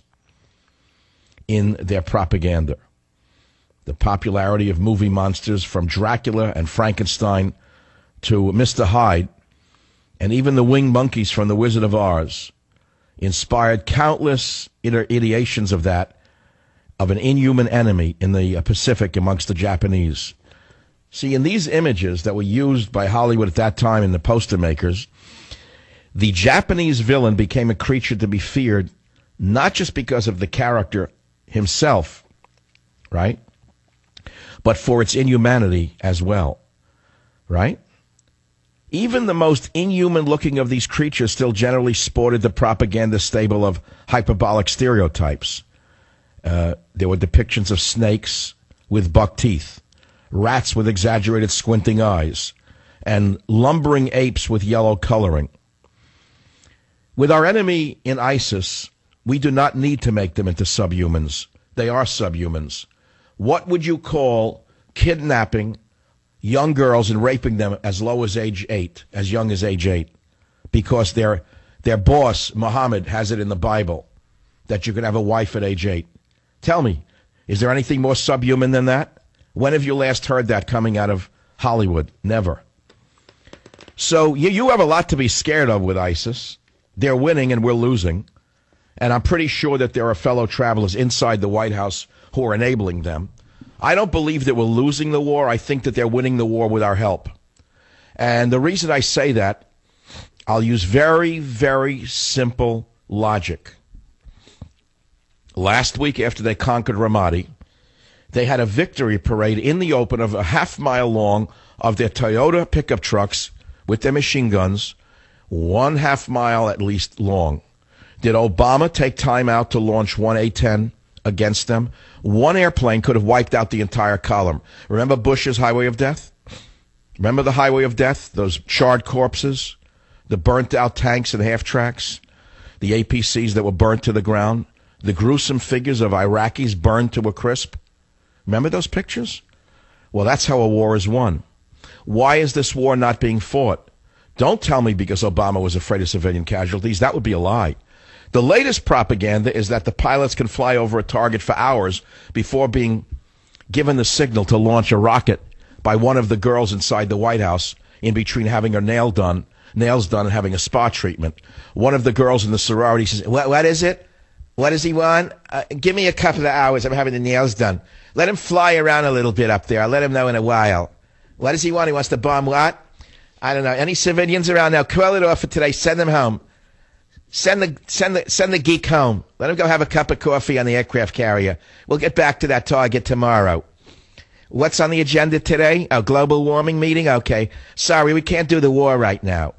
in their propaganda. The popularity of movie monsters from Dracula and Frankenstein to Mister Hyde and even the winged monkeys from The Wizard of Oz inspired countless ideations of that, of an inhuman enemy in the Pacific amongst the Japanese. See, in these images that were used by Hollywood at that time and the poster makers, the Japanese villain became a creature to be feared, not just because of the character himself, right? But for its inhumanity as well, right? Even the most inhuman-looking of these creatures still generally sported the propaganda stable of hyperbolic stereotypes. Uh, there were depictions of snakes with buck teeth, rats with exaggerated squinting eyes, and lumbering apes with yellow coloring. With our enemy in ISIS, we do not need to make them into subhumans. They are subhumans. What would you call kidnapping young girls and raping them as low as age eight, as young as age eight? Because their their boss, Muhammad, has it in the Bible that you can have a wife at age eight. Tell me, is there anything more subhuman than that? When have you last heard that coming out of Hollywood? Never. So you, you have a lot to be scared of with ISIS. They're winning and we're losing. And I'm pretty sure that there are fellow travelers inside the White House who are enabling them. I don't believe that we're losing the war. I think that they're winning the war with our help. And the reason I say that, I'll use very, very simple logic. Last week, after they conquered Ramadi, they had a victory parade in the open of a half mile long of their Toyota pickup trucks with their machine guns, one half mile at least long. Did Obama take time out to launch one A ten against them? One airplane could have wiped out the entire column. Remember Bush's Highway of Death? Remember the Highway of Death? Those charred corpses, the burnt-out tanks and half-tracks, the A P Cs that were burnt to the ground, the gruesome figures of Iraqis burned to a crisp. Remember those pictures? Well, that's how a war is won. Why is this war not being fought? Don't tell me because Obama was afraid of civilian casualties. That would be a lie. The latest propaganda is that the pilots can fly over a target for hours before being given the signal to launch a rocket by one of the girls inside the White House in between having her nail done, nails done and having a spa treatment. One of the girls in the sorority says, what, what is it? What does he want? Uh, give me a couple of hours. I'm having the nails done. Let him fly around a little bit up there. I'll let him know in a while. What does he want? He wants to bomb what? I don't know. Any civilians around now? Call it off for today. Send them home. Send the send the send the geek home. Let him go have a cup of coffee on the aircraft carrier. We'll get back to that target tomorrow. What's on the agenda today? A global warming meeting? Okay. Sorry, we can't do the war right now.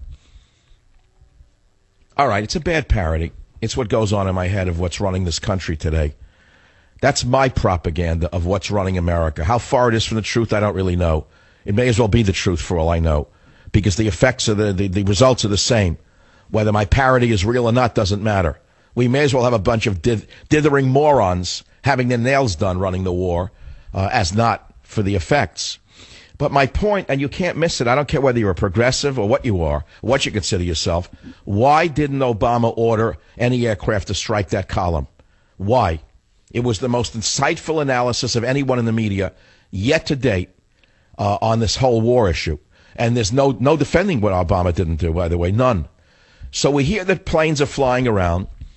All right, it's a bad parody. It's what goes on in my head of what's running this country today. That's my propaganda of what's running America. How far it is from the truth, I don't really know. It may as well be the truth for all I know, because the effects of the, the, the results are the same. Whether my parody is real or not doesn't matter. We may as well have a bunch of dith- dithering morons having their nails done running the war uh, as not for the effects. But my point, and you can't miss it, I don't care whether you're a progressive or what you are, what you consider yourself, why didn't Obama order any aircraft to strike that column? Why? It was the most insightful analysis of anyone in the media yet to date uh, on this whole war issue. And there's no, no defending what Obama didn't do, by the way, none. So we hear that planes are flying around,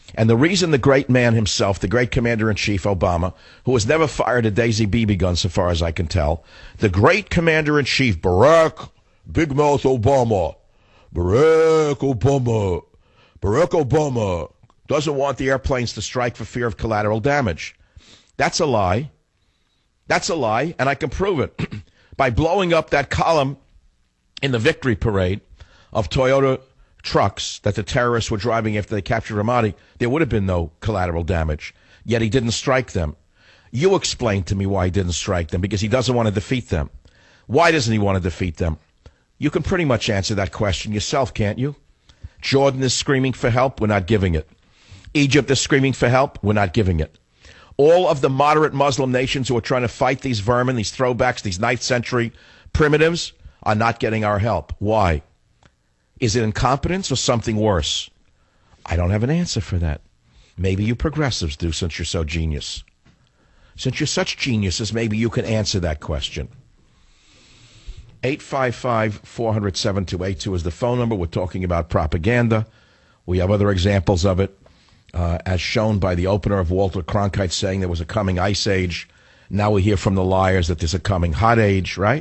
And the reason the great man himself, the great commander-in-chief Obama, who has never fired a Daisy B B gun so far as I can tell, the great commander-in-chief Barack Big Mouth Obama, Barack Obama, Barack Obama doesn't want the airplanes to strike for fear of collateral damage. That's a lie. That's a lie, and I can prove it by blowing up that column in the victory parade of Toyota trucks that the terrorists were driving after they captured Ramadi. There would have been no collateral damage, yet he didn't strike them. You explain to me why he didn't strike them, because he doesn't want to defeat them. Why doesn't he want to defeat them? You can pretty much answer that question yourself, can't you? Jordan is screaming for help. We're not giving it. Egypt is screaming for help. We're not giving it. All of the moderate Muslim nations who are trying to fight these vermin, these throwbacks, these ninth century primitives, are not getting our help. Why? Is it incompetence or something worse? I don't have an answer for that. Maybe you progressives do, since you're so genius. Since you're such geniuses, maybe you can answer that question. eight five five, four hundred, seven two eight two is the phone number. We're talking about propaganda. We have other examples of it, uh, as shown by the opener of Walter Cronkite saying there was a coming ice age. Now we hear from the liars that there's a coming hot age, right?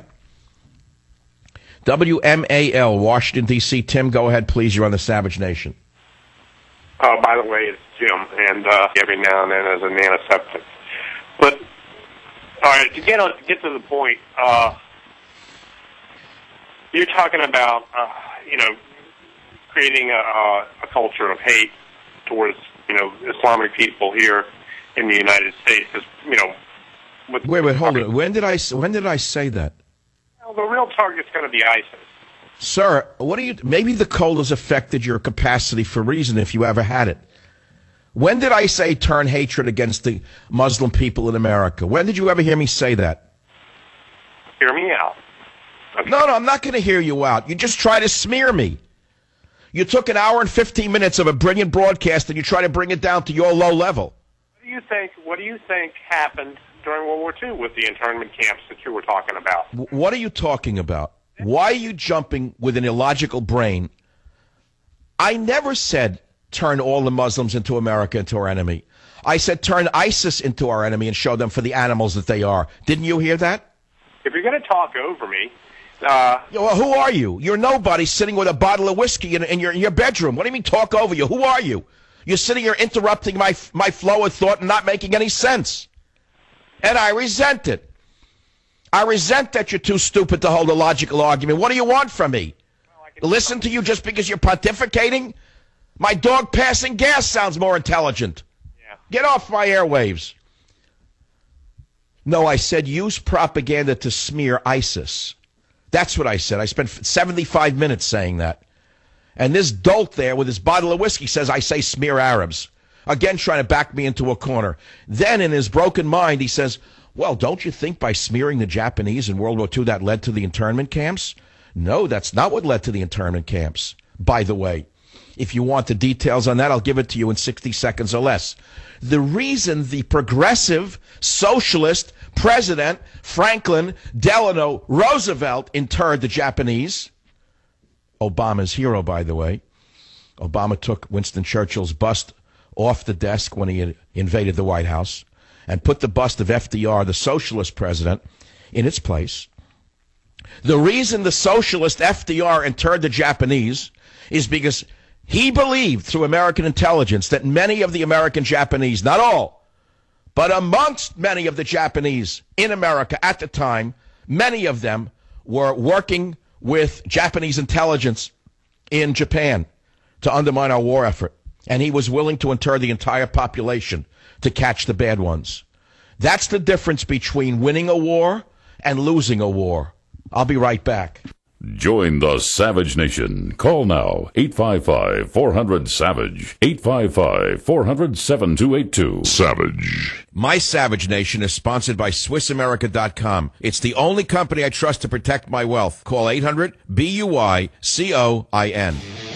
W M A L, Washington, D C Tim, go ahead, please. You're on the Savage Nation. Uh, by the way, it's Jim, and uh, every now and then as an antiseptic. But, all right, to get, on, to, get to the point, uh, you're talking about, uh, you know, creating a, a culture of hate towards, you know, Islamic people here in the United States. Is, you know, with, wait, wait, hold on. When did I when did I say that? Well, the real target's going to be ISIS. Sir, what do you? Maybe the cold has affected your capacity for reason, if you ever had it. When did I say turn hatred against the Muslim people in America? When did you ever hear me say that? Hear me out. Okay. No, no, I'm not going to hear you out. You just try to smear me. You took an hour and fifteen minutes of a brilliant broadcast and you try to bring it down to your low level. What do you think? What do you think happened during World War Two with the internment camps that you were talking about? W- what are you talking about? Why are you jumping with an illogical brain? I never said turn all the Muslims into America into our enemy. I said turn ISIS into our enemy and show them for the animals that they are. Didn't you hear that? If you're going to talk over me, uh... well, who are you? You're nobody sitting with a bottle of whiskey in, in, your, in your bedroom. What do you mean talk over you? Who are you? You're sitting here interrupting my my flow of thought and not making any sense. And I resent it. I resent that you're too stupid to hold a logical argument. What do you want from me? Well, listen to you just because you're pontificating? My dog passing gas sounds more intelligent. Yeah. Get off my airwaves. No, I said use propaganda to smear ISIS. That's what I said. I spent seventy-five minutes saying that. And this dolt there with his bottle of whiskey says I say smear Arabs. Again, trying to back me into a corner. Then in his broken mind, he says, well, don't you think by smearing the Japanese in World War Two that led to the internment camps? No, that's not what led to the internment camps. By the way, if you want the details on that, I'll give it to you in sixty seconds or less. The reason the progressive socialist president Franklin Delano Roosevelt interred the Japanese, Obama's hero, by the way. Obama took Winston Churchill's bust off the desk when he had invaded the White House and put the bust of F D R, the socialist president, in its place. The reason the socialist F D R interred the Japanese is because he believed through American intelligence that many of the American Japanese, not all, but amongst many of the Japanese in America at the time, many of them were working with Japanese intelligence in Japan to undermine our war effort. And he was willing to inter the entire population to catch the bad ones. That's the difference between winning a war and losing a war. I'll be right back. Join the Savage Nation. Call now, eight five five, four hundred, SAVAGE, eight five five, four hundred, seven two eight two. Savage. My Savage Nation is sponsored by Swiss America dot com. It's the only company I trust to protect my wealth. Call eight hundred, B U Y C O I N.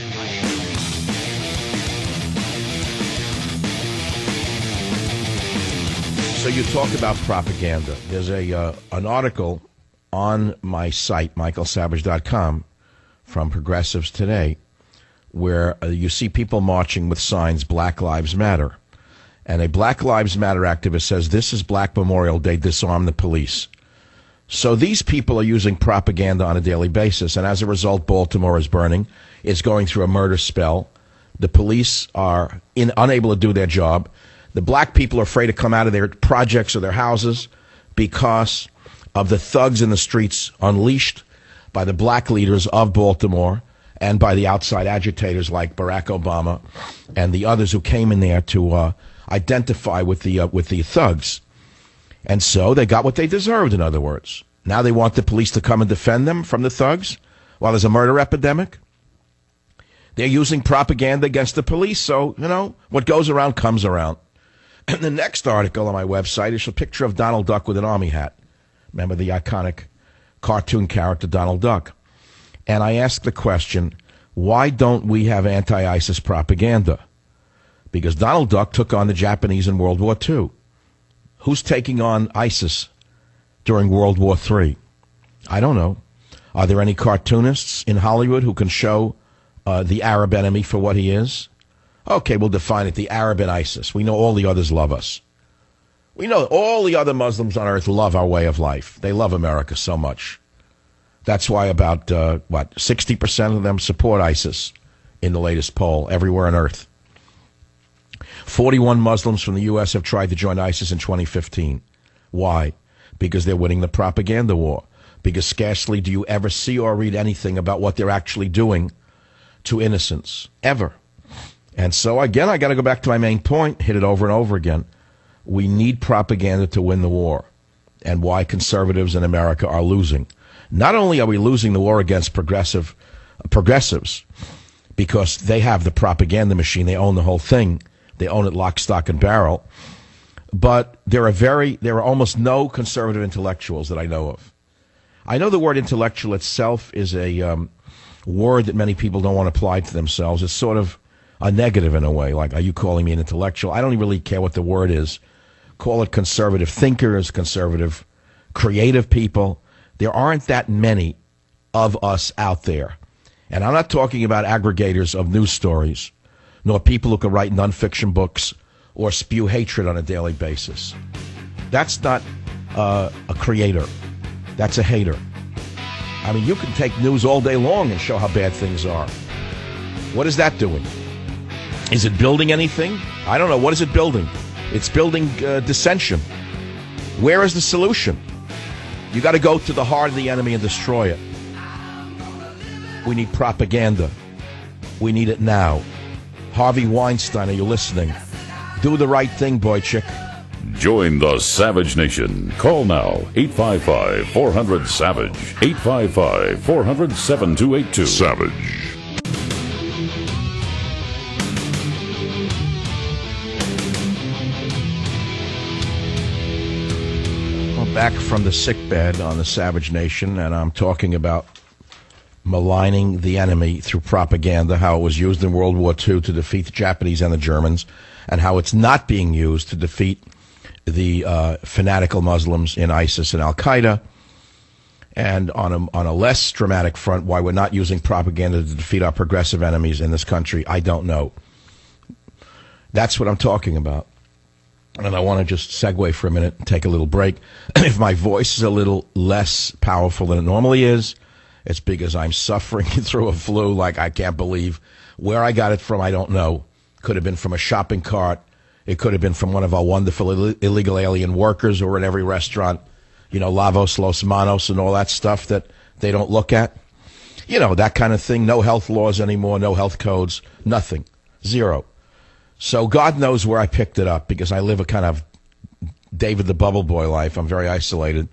So you talk about propaganda. There's a uh, an article on my site, Michael Savage dot com, from Progressives Today, where uh, you see people marching with signs, Black Lives Matter. And a Black Lives Matter activist says, this is Black Memorial Day, disarm the police. So these people are using propaganda on a daily basis, and as a result, Baltimore is burning. It's going through a murder spell. The police are in, unable to do their job. The black people are afraid to come out of their projects or their houses because of the thugs in the streets unleashed by the black leaders of Baltimore and by the outside agitators like Barack Obama and the others who came in there to uh, identify with the uh, with the thugs. And so they got what they deserved, in other words. Now they want the police to come and defend them from the thugs while there's a murder epidemic. They're using propaganda against the police, so, you know, what goes around comes around. And the next article on my website is a picture of Donald Duck with an army hat. Remember the iconic cartoon character Donald Duck. And I ask the question, why don't we have anti-ISIS propaganda? Because Donald Duck took on the Japanese in World War Two. Who's taking on ISIS during World War Three? I don't know. Are there any cartoonists in Hollywood who can show uh, the Arab enemy for what he is? Okay, we'll define it, the Arab and ISIS. We know all the others love us. We know all the other Muslims on earth love our way of life. They love America so much. That's why about, uh, what, sixty percent of them support ISIS in the latest poll everywhere on earth. forty-one Muslims from the U S have tried to join ISIS in twenty fifteen. Why? Because they're winning the propaganda war. Because scarcely do you ever see or read anything about what they're actually doing to innocents. Ever. And so, again, I got to go back to my main point, hit it over and over again. We need propaganda to win the war, and why conservatives in America are losing. Not only are we losing the war against progressive progressives, because they have the propaganda machine, they own the whole thing, they own it lock, stock, and barrel, but there are very, there are almost no conservative intellectuals that I know of. I know the word intellectual itself is a um, word that many people don't want to apply to themselves. It's sort of a negative in a way, like, are you calling me an intellectual? I don't really care what the word is. Call it conservative thinkers, conservative creative people. There aren't that many of us out there. And I'm not talking about aggregators of news stories, nor people who can write nonfiction books or spew hatred on a daily basis. That's not uh, a creator. That's a hater. I mean, you can take news all day long and show how bad things are. What is that doing? Is it building anything? I don't know. What is it building? It's building uh, dissension. Where is the solution? You got to go to the heart of the enemy and destroy it. We need propaganda. We need it now. Harvey Weinstein, are you listening? Do the right thing, boy chick. Join the Savage Nation. Call now, eight five five, four hundred, SAVAGE. eight five five, four hundred, seven two eight two. Savage. Back from the sickbed on the Savage Nation, and I'm talking about maligning the enemy through propaganda, how it was used in World War Two to defeat the Japanese and the Germans, and how it's not being used to defeat the uh, fanatical Muslims in ISIS and Al-Qaeda. And on a, on a less dramatic front, why we're not using propaganda to defeat our progressive enemies in this country, I don't know. That's what I'm talking about. And I want to just segue for a minute and take a little break. If my voice is a little less powerful than it normally is, it's because I'm suffering through a flu like I can't believe. Where I got it from, I don't know. Could have been from a shopping cart. It could have been from one of our wonderful Ill- illegal alien workers who are in every restaurant. You know, Lavos Los Manos and all that stuff that they don't look at. You know, that kind of thing. No health laws anymore, no health codes, nothing. Zero. So God knows where I picked it up, because I live a kind of David the Bubble Boy life. I'm very isolated.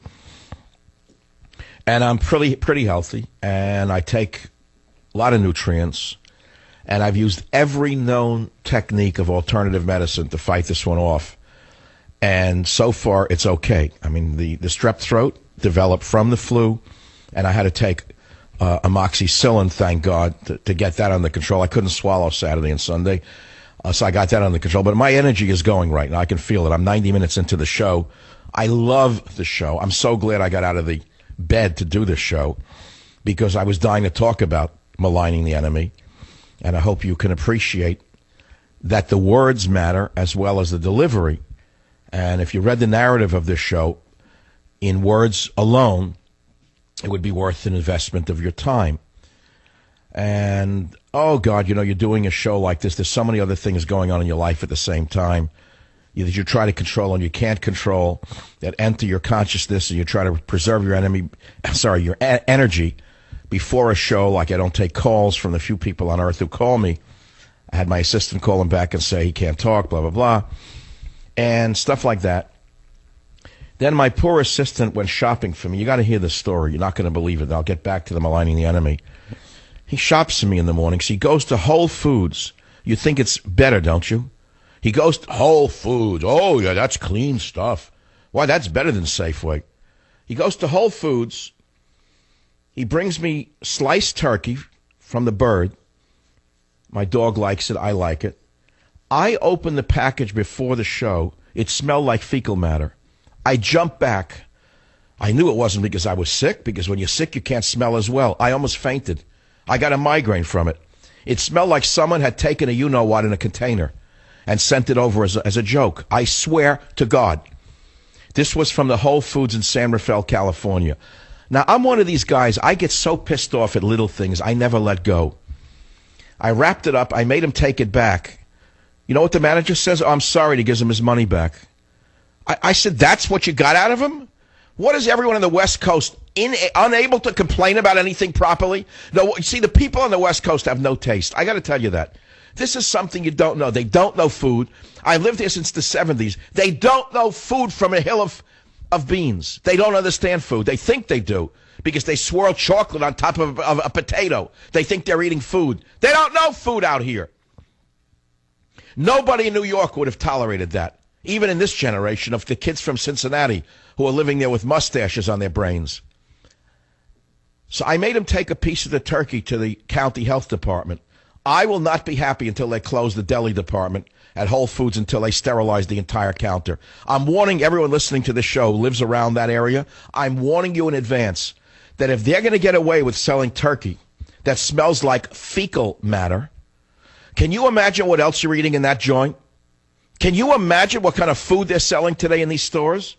And I'm pretty pretty healthy, and I take a lot of nutrients, and I've used every known technique of alternative medicine to fight this one off. And so far, it's okay. I mean, the, the strep throat developed from the flu, and I had to take uh, amoxicillin, thank God, to, to get that under control. I couldn't swallow Saturday and Sunday. Uh, so I got that under control. But my energy is going right now. I can feel it. I'm ninety minutes into the show. I love the show. I'm so glad I got out of the bed to do this show, because I was dying to talk about maligning the enemy. And I hope you can appreciate that the words matter as well as the delivery. And if you read the narrative of this show in words alone, it would be worth an investment of your time. And, oh, God, you know, you're doing a show like this. There's so many other things going on in your life at the same time that you try to control and you can't control, that enter your consciousness, and you try to preserve your enemy, sorry, your e- energy before a show. Like, I don't take calls from the few people on earth who call me. I had my assistant call him back and say he can't talk, blah, blah, blah, and stuff like that. Then my poor assistant went shopping for me. You got to hear this story. You're not going to believe it. I'll get back to the maligning the enemy. He shops for me in the morning. So he goes to Whole Foods. You think it's better, don't you? He goes to Whole Foods. Oh, yeah, that's clean stuff. Why, that's better than Safeway. He goes to Whole Foods. He brings me sliced turkey from the bird. My dog likes it. I like it. I opened the package before the show. It smelled like fecal matter. I jumped back. I knew it wasn't because I was sick, because when you're sick, you can't smell as well. I almost fainted. I got a migraine from it. It smelled like someone had taken a you-know-what in a container and sent it over as a, as a joke. I swear to God. This was from the Whole Foods in San Rafael, California. Now, I'm one of these guys, I get so pissed off at little things, I never let go. I wrapped it up. I made him take it back. You know what the manager says? Oh, I'm sorry. He gives him his money back. I, I said, that's what you got out of him? What is everyone on the West Coast in, unable to complain about anything properly? No, see, the people on the West Coast have no taste. I got to tell you that. This is something you don't know. They don't know food. I lived here since the seventies. They don't know food from a hill of, of beans. They don't understand food. They think they do because they swirl chocolate on top of, of a potato. They think they're eating food. They don't know food out here. Nobody in New York would have tolerated that, even in this generation of the kids from Cincinnati who are living there with mustaches on their brains. So I made him take a piece of the turkey to the county health department. I will not be happy until they close the deli department at Whole Foods until they sterilize the entire counter. I'm warning everyone listening to this show who lives around that area. I'm warning you in advance that if they're going to get away with selling turkey that smells like fecal matter, can you imagine what else you're eating in that joint? Can you imagine what kind of food they're selling today in these stores?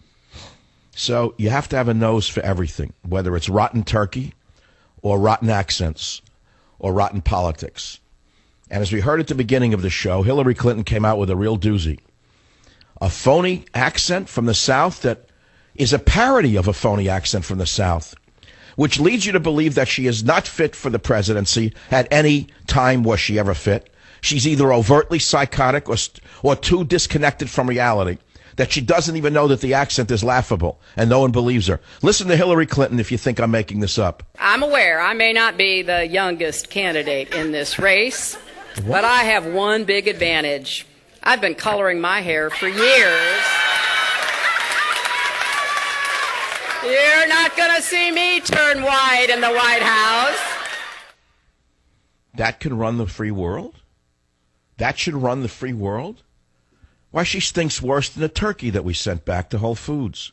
So you have to have a nose for everything, whether it's rotten turkey or rotten accents or rotten politics. And as we heard at the beginning of the show, Hillary Clinton came out with a real doozy. A phony accent from the South that is a parody of a phony accent from the South, which leads you to believe that she is not fit for the presidency at any time was she ever fit. She's either overtly psychotic or, or too disconnected from reality that she doesn't even know that the accent is laughable, and no one believes her. Listen to Hillary Clinton if you think I'm making this up. I'm aware I may not be the youngest candidate in this race, what? But I have one big advantage. I've been coloring my hair for years. You're not going to see me turn white in the White House. That can run the free world? That should run the free world? Why, she stinks worse than the turkey that we sent back to Whole Foods.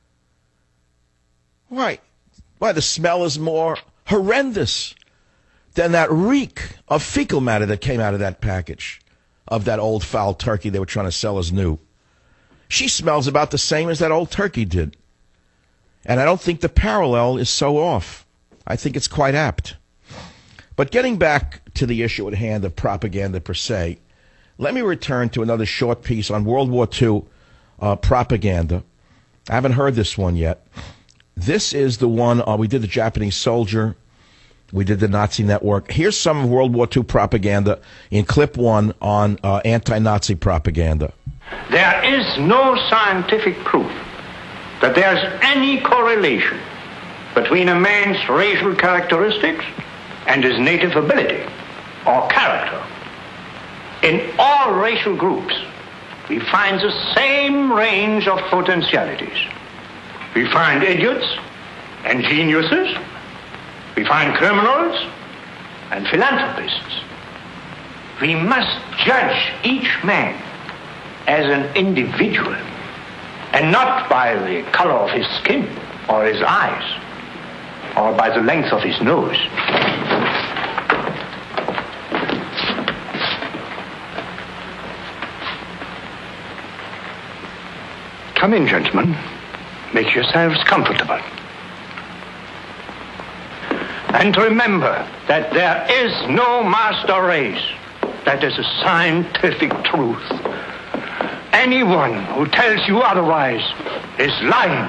Why? Why, the smell is more horrendous than that reek of fecal matter that came out of that package of that old foul turkey they were trying to sell as new. She smells about the same as that old turkey did. And I don't think the parallel is so off. I think it's quite apt. But getting back to the issue at hand of propaganda per se, let me return to another short piece on World War Two uh, propaganda. I haven't heard this one yet. This is the one, uh, we did the Japanese soldier, we did the Nazi network. Here's some World War Two propaganda in clip one on uh, anti-Nazi propaganda. There is no scientific proof that there's any correlation between a man's racial characteristics and his native ability or character. In all racial groups, we find the same range of potentialities. We find idiots and geniuses. We find criminals and philanthropists. We must judge each man as an individual and not by the color of his skin or his eyes or by the length of his nose. Come in, gentlemen. Make yourselves comfortable. And remember that there is no master race. That is a scientific truth. Anyone who tells you otherwise is lying.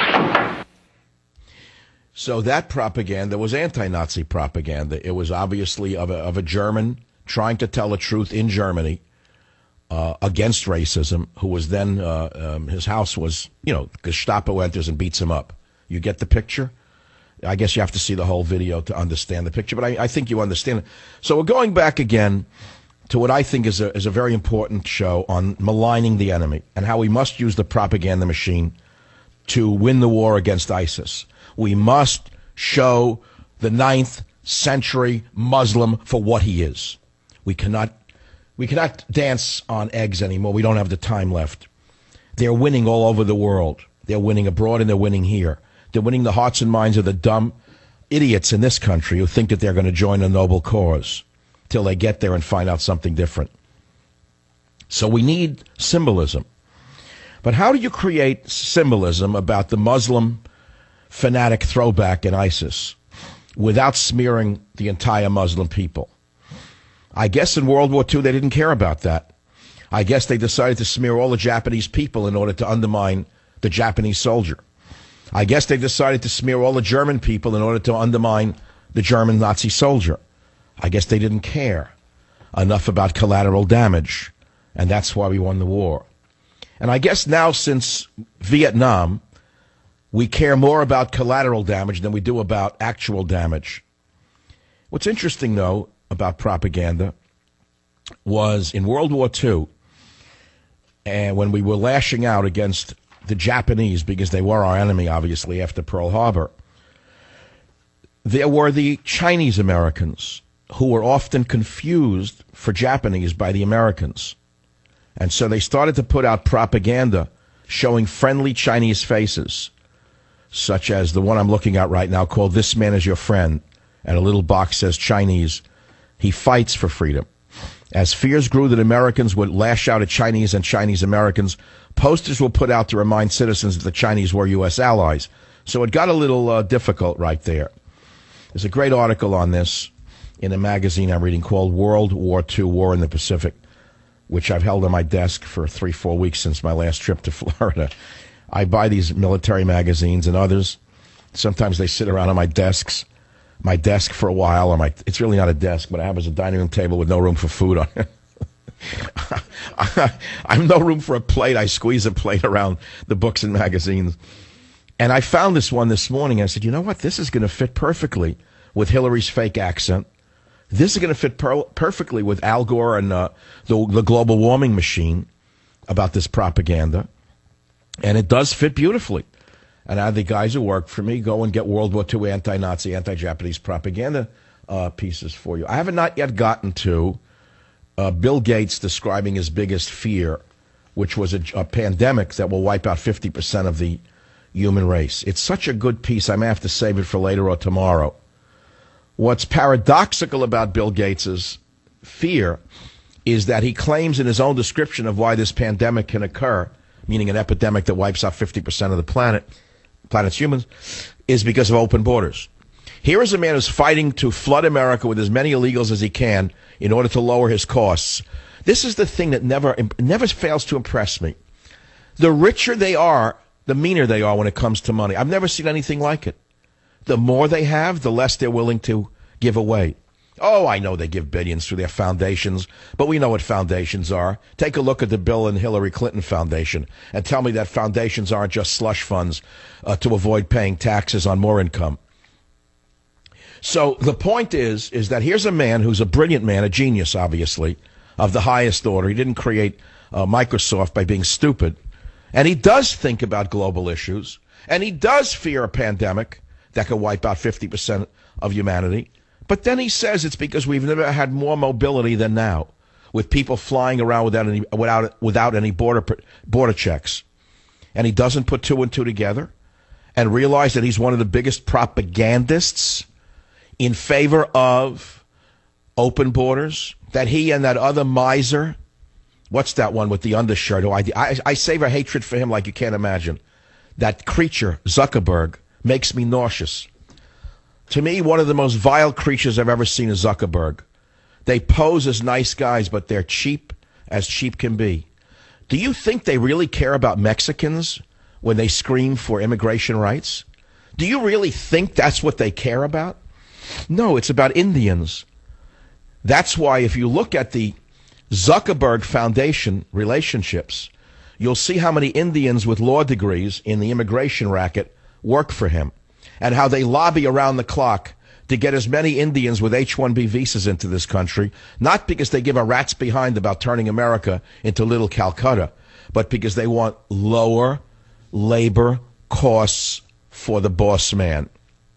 So that propaganda was anti-Nazi propaganda. It was obviously of a, of a German trying to tell the truth in Germany uh, against racism, who was then, uh, um, his house was, you know, Gestapo enters and beats him up. You get the picture? I guess you have to see the whole video to understand the picture, but I, I think you understand it. So we're going back again to what I think is a, is a very important show on maligning the enemy and how we must use the propaganda machine to win the war against ISIS. We must show the ninth century Muslim for what he is. We cannot, we cannot dance on eggs anymore. We don't have the time left. They're winning all over the world. They're winning abroad and they're winning here. They're winning the hearts and minds of the dumb idiots in this country who think that they're going to join a noble cause till they get there and find out something different. So we need symbolism. But how do you create symbolism about the Muslim fanatic throwback in ISIS without smearing the entire Muslim people? I guess in World War Two they didn't care about that. I guess they decided to smear all the Japanese people in order to undermine the Japanese soldier. I guess they decided to smear all the German people in order to undermine the German Nazi soldier. I guess they didn't care enough about collateral damage, and that's why we won the war. And I guess now, since Vietnam, we care more about collateral damage than we do about actual damage. What's interesting, though, about propaganda was in World War Two, and when we were lashing out against the Japanese, because they were our enemy, obviously, after Pearl Harbor, there were the Chinese Americans who were often confused for Japanese by the Americans. And so they started to put out propaganda showing friendly Chinese faces, such as the one I'm looking at right now called "This Man Is Your Friend," and a little box says Chinese. He fights for freedom. As fears grew that Americans would lash out at Chinese and Chinese Americans, posters were put out to remind citizens that the Chinese were U S allies. So it got a little uh, difficult right there. There's a great article on this in a magazine I'm reading called World War Two, War in the Pacific, which I've held on my desk for three, four weeks since my last trip to Florida. I buy these military magazines and others. Sometimes they sit around on my desks, my desk for a while. Or my, it's really not a desk. What I have is a dining room table with no room for food on it. I have no room for a plate. I squeeze a plate around the books and magazines. And I found this one this morning. I said, you know what? This is going to fit perfectly with Hillary's fake accent. This is going to fit per- perfectly with Al Gore and uh, the, the global warming machine about this propaganda. And it does fit beautifully. And I had the guys who work for me go and get World War Two anti-Nazi, anti-Japanese propaganda uh, pieces for you. I haven't not yet gotten to uh, Bill Gates describing his biggest fear, which was a, a pandemic that will wipe out fifty percent of the human race. It's such a good piece, I may have to save it for later or tomorrow. What's paradoxical about Bill Gates's fear is that he claims in his own description of why this pandemic can occur, meaning an epidemic that wipes out fifty percent of the planet, planet's humans, is because of open borders. Here is a man who's fighting to flood America with as many illegals as he can in order to lower his costs. This is the thing that never, never fails to impress me. The richer they are, the meaner they are when it comes to money. I've never seen anything like it. The more they have, the less they're willing to give away. Oh, I know they give billions through their foundations, but we know what foundations are. Take a look at the Bill and Hillary Clinton Foundation and tell me that foundations aren't just slush funds uh, to avoid paying taxes on more income. So the point is, is that here's a man who's a brilliant man, a genius, obviously, of the highest order. He didn't create uh, Microsoft by being stupid. And he does think about global issues. And he does fear a pandemic that could wipe out fifty percent of humanity. But then he says it's because we've never had more mobility than now, with people flying around without any, without, without any border, border checks. And he doesn't put two and two together and realize that he's one of the biggest propagandists in favor of open borders, that he and that other miser what's that one with the undershirt? Oh, I, I, I save a hatred for him like you can't imagine. That creature, Zuckerberg, makes me nauseous. To me, one of the most vile creatures I've ever seen is Zuckerberg. They pose as nice guys, but they're cheap as cheap can be. Do you think they really care about Mexicans when they scream for immigration rights? Do you really think that's what they care about? No, it's about Indians. That's why if you look at the Zuckerberg Foundation relationships, you'll see how many Indians with law degrees in the immigration racket work for him, and how they lobby around the clock to get as many Indians with H one B visas into this country, not because they give a rat's behind about turning America into little Calcutta, but because they want lower labor costs for the boss man.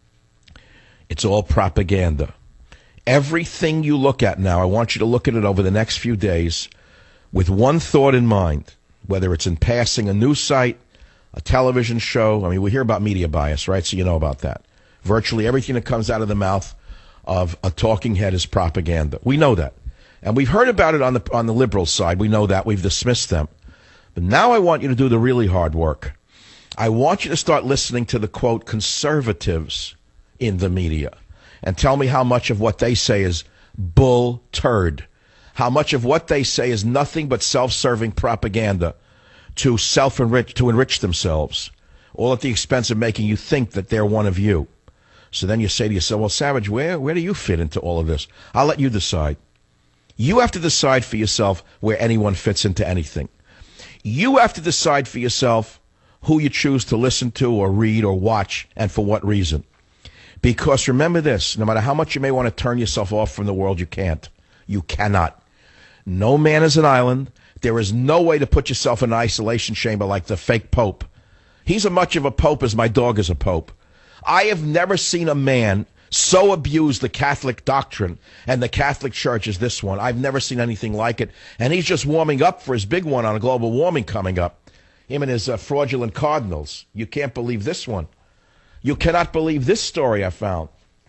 It's all propaganda. Everything you look at now, I want you to look at it over the next few days with one thought in mind, whether it's in passing a news site, a television show. I mean, we hear about media bias, right? So you know about that. Virtually everything that comes out of the mouth of a talking head is propaganda. We know that. And we've heard about it on the on the liberal side. We know that. We've dismissed them. But now I want you to do the really hard work. I want you to start listening to the, quote, conservatives in the media and tell me how much of what they say is bull turd. How much of what they say is nothing but self-serving propaganda to self-enrich, to enrich themselves, all at the expense of making you think that they're one of you. So then you say to yourself, well, Savage, where, where do you fit into all of this? I'll let you decide. You have to decide for yourself where anyone fits into anything. You have to decide for yourself who you choose to listen to or read or watch and for what reason. Because remember this, no matter how much you may want to turn yourself off from the world, you can't. You cannot. No man is an island. There is no way to put yourself in an isolation chamber like the fake pope. He's as much of a pope as my dog is a pope. I have never seen a man so abuse the Catholic doctrine and the Catholic Church as this one. I've never seen anything like it. And he's just warming up for his big one on global warming coming up. Him and his uh, fraudulent cardinals. You can't believe this one. You cannot believe this story I found.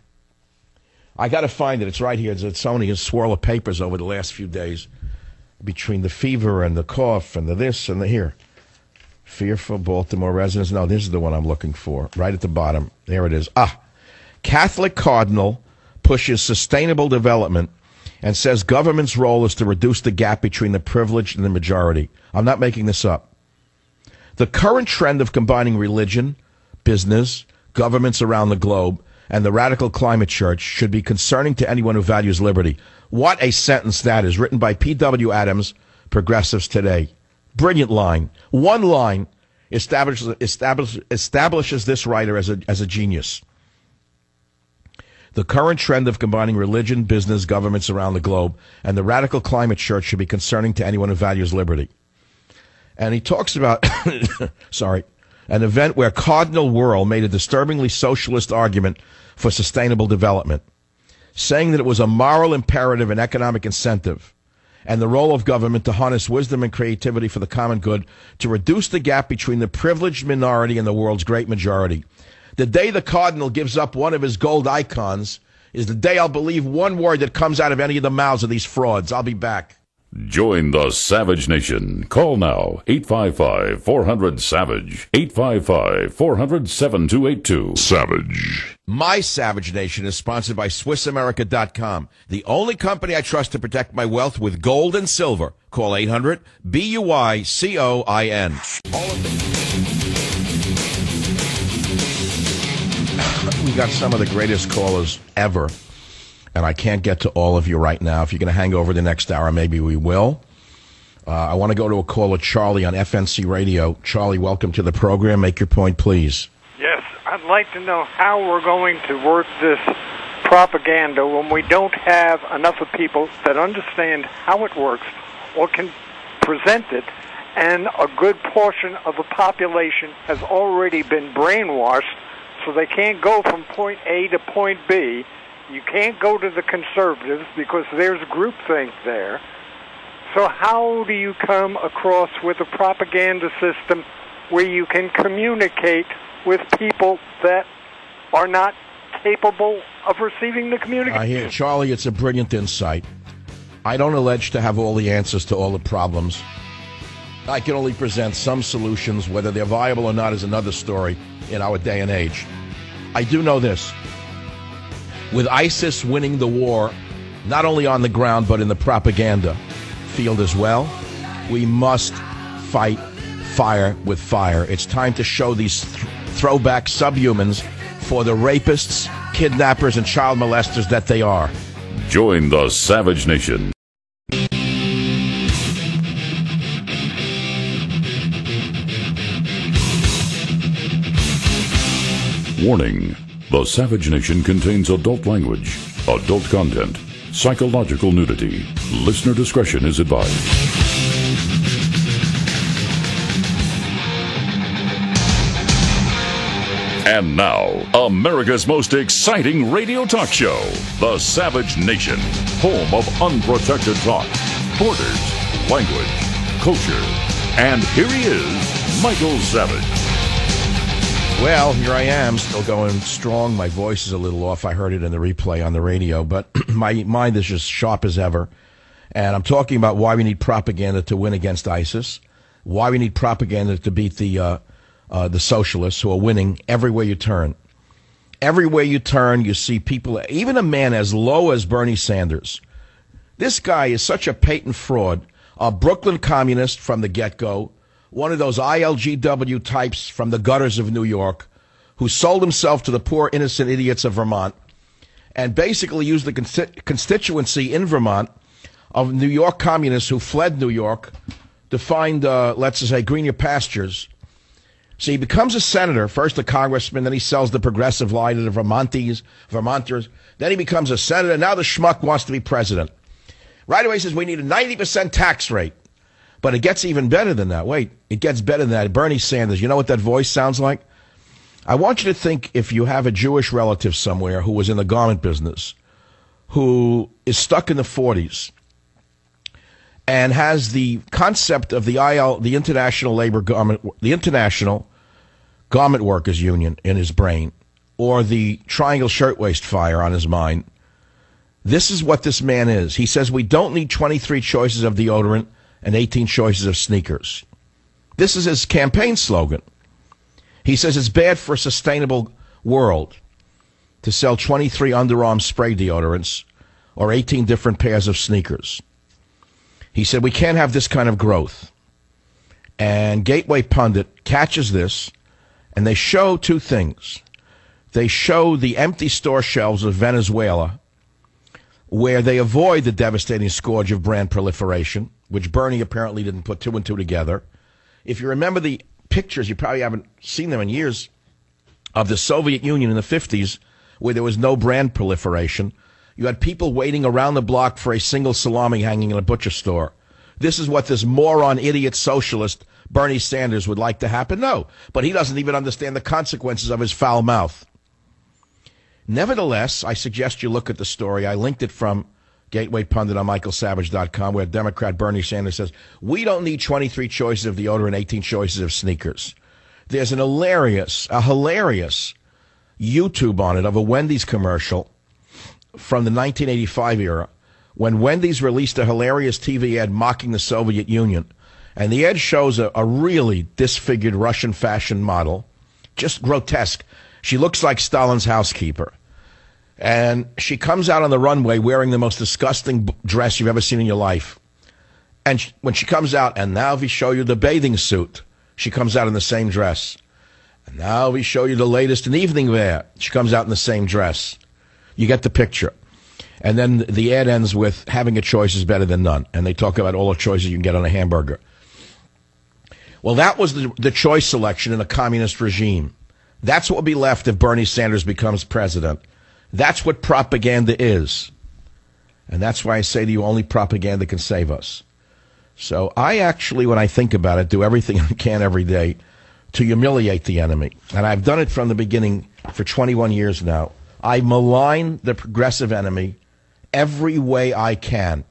I got to find it. It's right here. It's only a swirl of papers over the last few days between the fever and the cough and the this and the here. Fearful Baltimore residents. No, this is the one I'm looking for. Right at the bottom. There it is. Ah, Catholic cardinal pushes sustainable development and says government's role is to reduce the gap between the privileged and the majority. I'm not making this up. The current trend of combining religion, business, governments around the globe, and the radical climate church should be concerning to anyone who values liberty. What a sentence that is, written by P W Adams, Progressives Today. Brilliant line. One line establishes, establishes, establishes this writer as a, as a genius. The current trend of combining religion, business, governments around the globe, and the radical climate church should be concerning to anyone who values liberty. And he talks about, sorry, an event where Cardinal Wuerl made a disturbingly socialist argument for sustainable development, saying that it was a moral imperative and economic incentive, and the role of government to harness wisdom and creativity for the common good to reduce the gap between the privileged minority and the world's great majority. The day the Cardinal gives up one of his gold icons is the day I'll believe one word that comes out of any of the mouths of these frauds. I'll be back. Join the Savage Nation. Call now, eight five five, four hundred, SAVAGE, eight five five, four hundred, seven two eight two. Savage. My Savage Nation is sponsored by Swiss America dot com, the only company I trust to protect my wealth with gold and silver. Call eight hundred, B U I C O I N. All of them. We got some of the greatest callers ever. And I can't get to all of you right now. If you're going to hang over the next hour, maybe we will. Uh, I want to go to a caller, Charlie, on F N C Radio. Charlie, welcome to the program. Make your point, please. Yes, I'd like to know how we're going to work this propaganda when we don't have enough of people that understand how it works or can present it, and a good portion of the population has already been brainwashed, so they can't go from point A to point B. You can't go to the conservatives because there's groupthink there. So how do you come across with a propaganda system where you can communicate with people that are not capable of receiving the communication? I hear, Charlie, it's a brilliant insight. I don't allege to have all the answers to all the problems. I can only present some solutions. Whether they're viable or not is another story in our day and age. I do know this. With ISIS winning the war, not only on the ground, but in the propaganda field as well, we must fight fire with fire. It's time to show these th- throwback subhumans for the rapists, kidnappers, and child molesters that they are. Join the Savage Nation. Warning. The Savage Nation contains adult language, adult content, psychological nudity. Listener discretion is advised. And now, America's most exciting radio talk show, The Savage Nation, home of unprotected talk, borders, language, culture. And here he is, Michael Savage. Well, here I am, still going strong. My voice is a little off. I heard it in the replay on the radio, but my mind is just sharp as ever. And I'm talking about why we need propaganda to win against ISIS, why we need propaganda to beat the uh, uh, the socialists who are winning everywhere you turn. Everywhere you turn, you see people, even a man as low as Bernie Sanders. This guy is such a patent fraud, a Brooklyn communist from the get-go, one of those I L G W types from the gutters of New York who sold himself to the poor innocent idiots of Vermont and basically used the consti- constituency in Vermont of New York communists who fled New York to find, uh, let's just say, greener pastures. So he becomes a senator, first a congressman, then he sells the progressive lie to the Vermontese, Vermonters. Then he becomes a senator. Now the schmuck wants to be president. Right away he says we need a ninety percent tax rate. But it gets even better than that. Wait, it gets better than that. Bernie Sanders, you know what that voice sounds like? I want you to think if you have a Jewish relative somewhere who was in the garment business, who is stuck in the forties, and has the concept of the I L, the International Labor Garment, the International Garment Workers Union in his brain, or the Triangle Shirtwaist Fire on his mind. This is what this man is. He says we don't need twenty-three choices of deodorant and eighteen choices of sneakers. This is his campaign slogan. He says it's bad for a sustainable world to sell twenty-three underarm spray deodorants or eighteen different pairs of sneakers. He said we can't have this kind of growth. And Gateway Pundit catches this, and they show two things. They show the empty store shelves of Venezuela, where they avoid the devastating scourge of brand proliferation, which Bernie apparently didn't put two and two together. If you remember the pictures, you probably haven't seen them in years, of the Soviet Union in the fifties, where there was no brand proliferation. You had people waiting around the block for a single salami hanging in a butcher store. This is what this moron, idiot, socialist Bernie Sanders would like to happen? No, but he doesn't even understand the consequences of his foul mouth. Nevertheless, I suggest you look at the story. I linked it from Gateway Pundit on Michael Savage dot com, where Democrat Bernie Sanders says, we don't need twenty-three choices of deodorant, eighteen choices of sneakers. There's an hilarious, a hilarious YouTube on it of a Wendy's commercial from the nineteen eighty-five era, when Wendy's released a hilarious T V ad mocking the Soviet Union. And the ad shows a, a really disfigured Russian fashion model, just grotesque. She looks like Stalin's housekeeper. And she comes out on the runway wearing the most disgusting dress you've ever seen in your life. And she, when she comes out, and now we show you the bathing suit, she comes out in the same dress. And now we show you the latest in evening wear. She comes out in the same dress. You get the picture. And then the ad ends with having a choice is better than none. And they talk about all the choices you can get on a hamburger. Well, that was the, the choice selection in a communist regime. That's what will be left if Bernie Sanders becomes president. That's what propaganda is. And that's why I say to you, only propaganda can save us. So I actually, when I think about it, do everything I can every day to humiliate the enemy. And I've done it from the beginning for twenty-one years now. I malign the progressive enemy every way I can.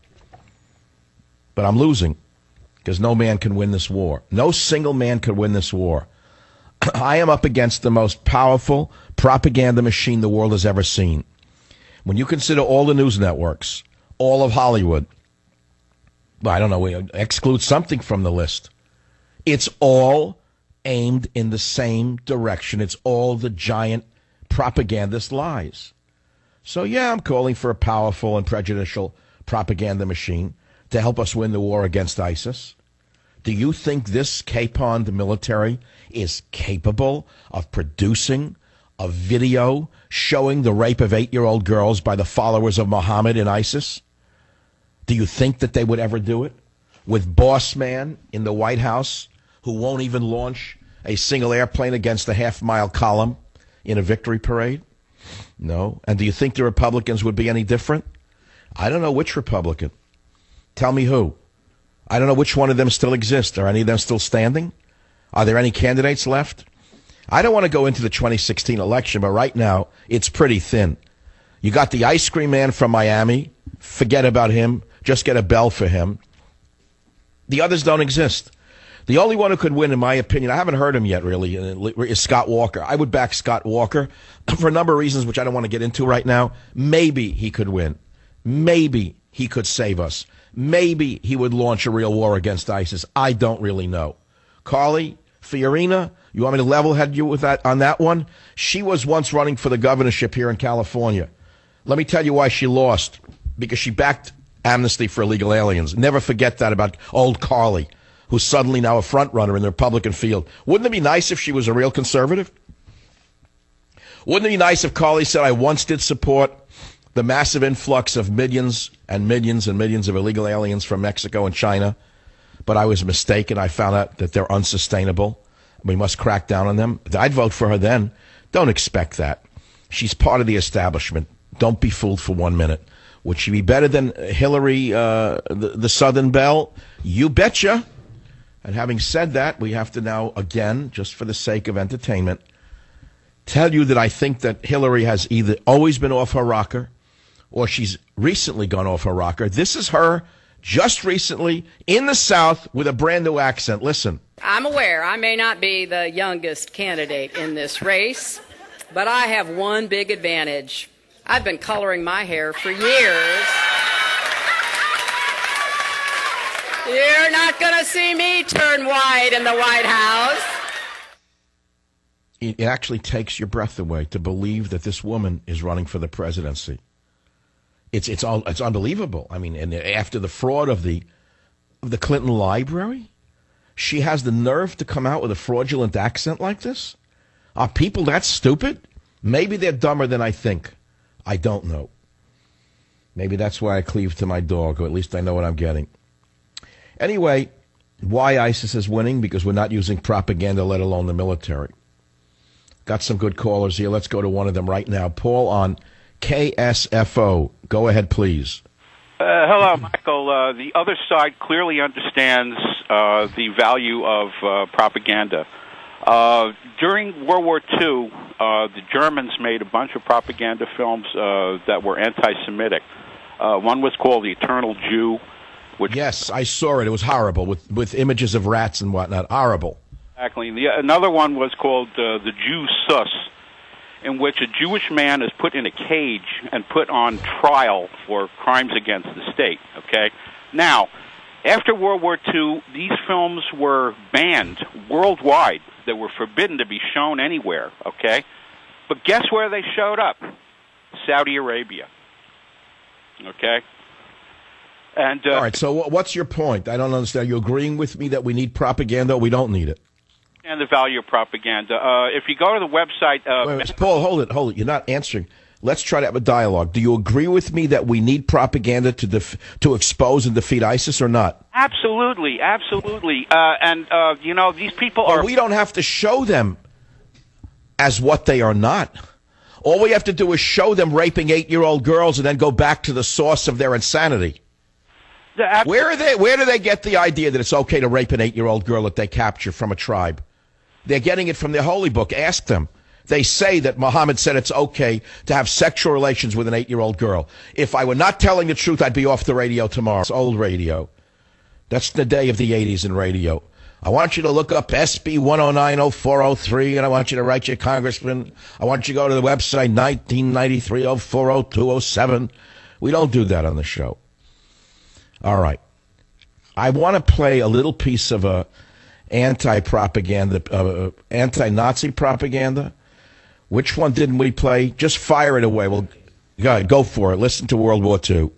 But I'm losing, because no man can win this war. No single man can win this war. I am up against the most powerful propaganda machine the world has ever seen. When you consider all the news networks, all of Hollywood, I don't know, exclude something from the list. It's all aimed in the same direction. It's all the giant propagandist lies. So, yeah, I'm calling for a powerful and prejudicial propaganda machine to help us win the war against ISIS. Do you think this capon military is capable of producing a video showing the rape of eight-year-old girls by the followers of Muhammad in ISIS? Do you think that they would ever do it? With Boss Man in the White House, who won't even launch a single airplane against the half-mile column in a victory parade? No. And do you think the Republicans would be any different? I don't know which Republican. Tell me who. I don't know which one of them still exists. Are any of them still standing? Are there any candidates left? I don't want to go into the twenty sixteen election, but right now, it's pretty thin. You got the ice cream man from Miami. Forget about him. Just get a bell for him. The others don't exist. The only one who could win, in my opinion, I haven't heard him yet, really, is Scott Walker. I would back Scott Walker for a number of reasons, which I don't want to get into right now. Maybe he could win. Maybe he could save us. Maybe he would launch a real war against ISIS. I don't really know. Carly Fiorina, you want me to level-head you with that on that one? She was once running for the governorship here in California. Let me tell you why she lost. Because she backed amnesty for illegal aliens. Never forget that about old Carly, who's suddenly now a front runner in the Republican field. Wouldn't it be nice if she was a real conservative? Wouldn't it be nice if Carly said, I once did support the massive influx of millions and millions and millions of illegal aliens from Mexico and China, but I was mistaken. I found out that they're unsustainable. We must crack down on them. I'd vote for her then. Don't expect that. She's part of the establishment. Don't be fooled for one minute. Would she be better than Hillary, uh, the, the Southern Belle? You betcha. And having said that, we have to now, again, just for the sake of entertainment, tell you that I think that Hillary has either always been off her rocker or she's recently gone off her rocker. This is her just recently in the South with a brand new accent. Listen. I'm aware I may not be the youngest candidate in this race, but I have one big advantage. I've been coloring my hair for years. You're not going to see me turn white in the White House. It actually takes your breath away to believe that this woman is running for the presidency. It's it's all it's unbelievable. I mean, and after the fraud of the of the Clinton library, she has the nerve to come out with a fraudulent accent like this. Are people that stupid? Maybe they're dumber than I think. I don't know. Maybe that's why I cleave to my dog, or at least I know what I'm getting. Anyway, why ISIS is winning? Because we're not using propaganda, let alone the military. Got some good callers here. Let's go to one of them right now. Paul on K S F O. Go ahead, please. Uh, hello, Michael. Uh, the other side clearly understands uh, the value of uh, propaganda. Uh, during World War Two, uh, the Germans made a bunch of propaganda films uh, that were anti-Semitic. Uh, one was called The Eternal Jew. Which yes, I saw it. It was horrible, with, with images of rats and whatnot. Horrible. Exactly. The, another one was called uh, The Jew Sus, in which a Jewish man is put in a cage and put on trial for crimes against the state. Okay? Now, after World War Two, these films were banned worldwide. They were forbidden to be shown anywhere, okay? But guess where they showed up? Saudi Arabia, okay? And uh, all right, so what's your point? I don't understand. Are you agreeing with me that we need propaganda or we don't need it? And the value of propaganda. Uh, if you go to the website... Uh, wait, wait, Paul, hold it, hold it. You're not answering. Let's try to have a dialogue. Do you agree with me that we need propaganda to def- to expose and defeat ISIS or not? Absolutely, absolutely. Uh, and, uh, you know, these people are... But we don't have to show them as what they are not. All we have to do is show them raping eight-year-old girls and then go back to the source of their insanity. The, where are they? Where do they get the idea that it's okay to rape an eight-year-old girl that they capture from a tribe? They're getting it from their holy book. Ask them. They say that Muhammad said it's okay to have sexual relations with an eight-year-old girl. If I were not telling the truth, I'd be off the radio tomorrow. It's old radio. That's the day of the eighties in radio. I want you to look up S B one oh nine oh four oh three, and I want you to write your congressman. I want you to go to the website nineteen ninety-three oh four oh two oh seven. We don't do that on the show. All right. I want to play a little piece of a anti-propaganda, uh, anti-Nazi propaganda. Which one didn't we play? Just fire it away. Well, go ahead, go for it. Listen to World War Two.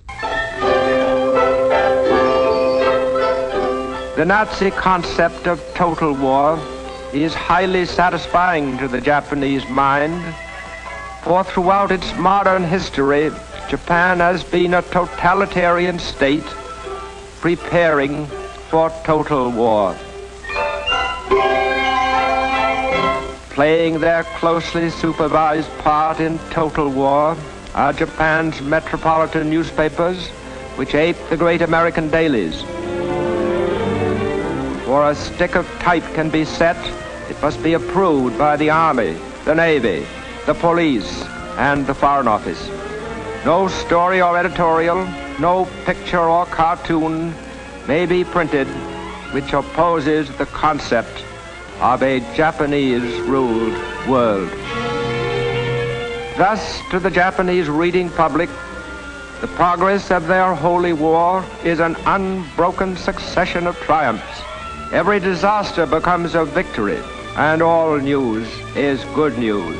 The Nazi concept of total war is highly satisfying to the Japanese mind, for throughout its modern history, Japan has been a totalitarian state preparing for total war. Playing their closely supervised part in total war are Japan's metropolitan newspapers, which ape the great American dailies. Before a stick of type can be set, it must be approved by the Army, the Navy, the police, and the Foreign Office. No story or editorial, no picture or cartoon may be printed which opposes the concept of a Japanese-ruled world. Thus, to the Japanese reading public, the progress of their holy war is an unbroken succession of triumphs. Every disaster becomes a victory, and all news is good news.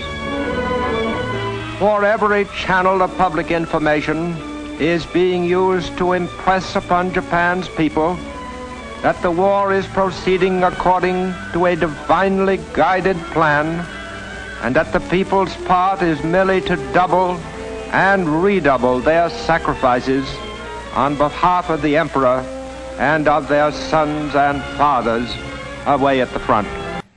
For every channel of public information is being used to impress upon Japan's people that the war is proceeding according to a divinely guided plan, and that the people's part is merely to double and redouble their sacrifices on behalf of the emperor and of their sons and fathers away at the front.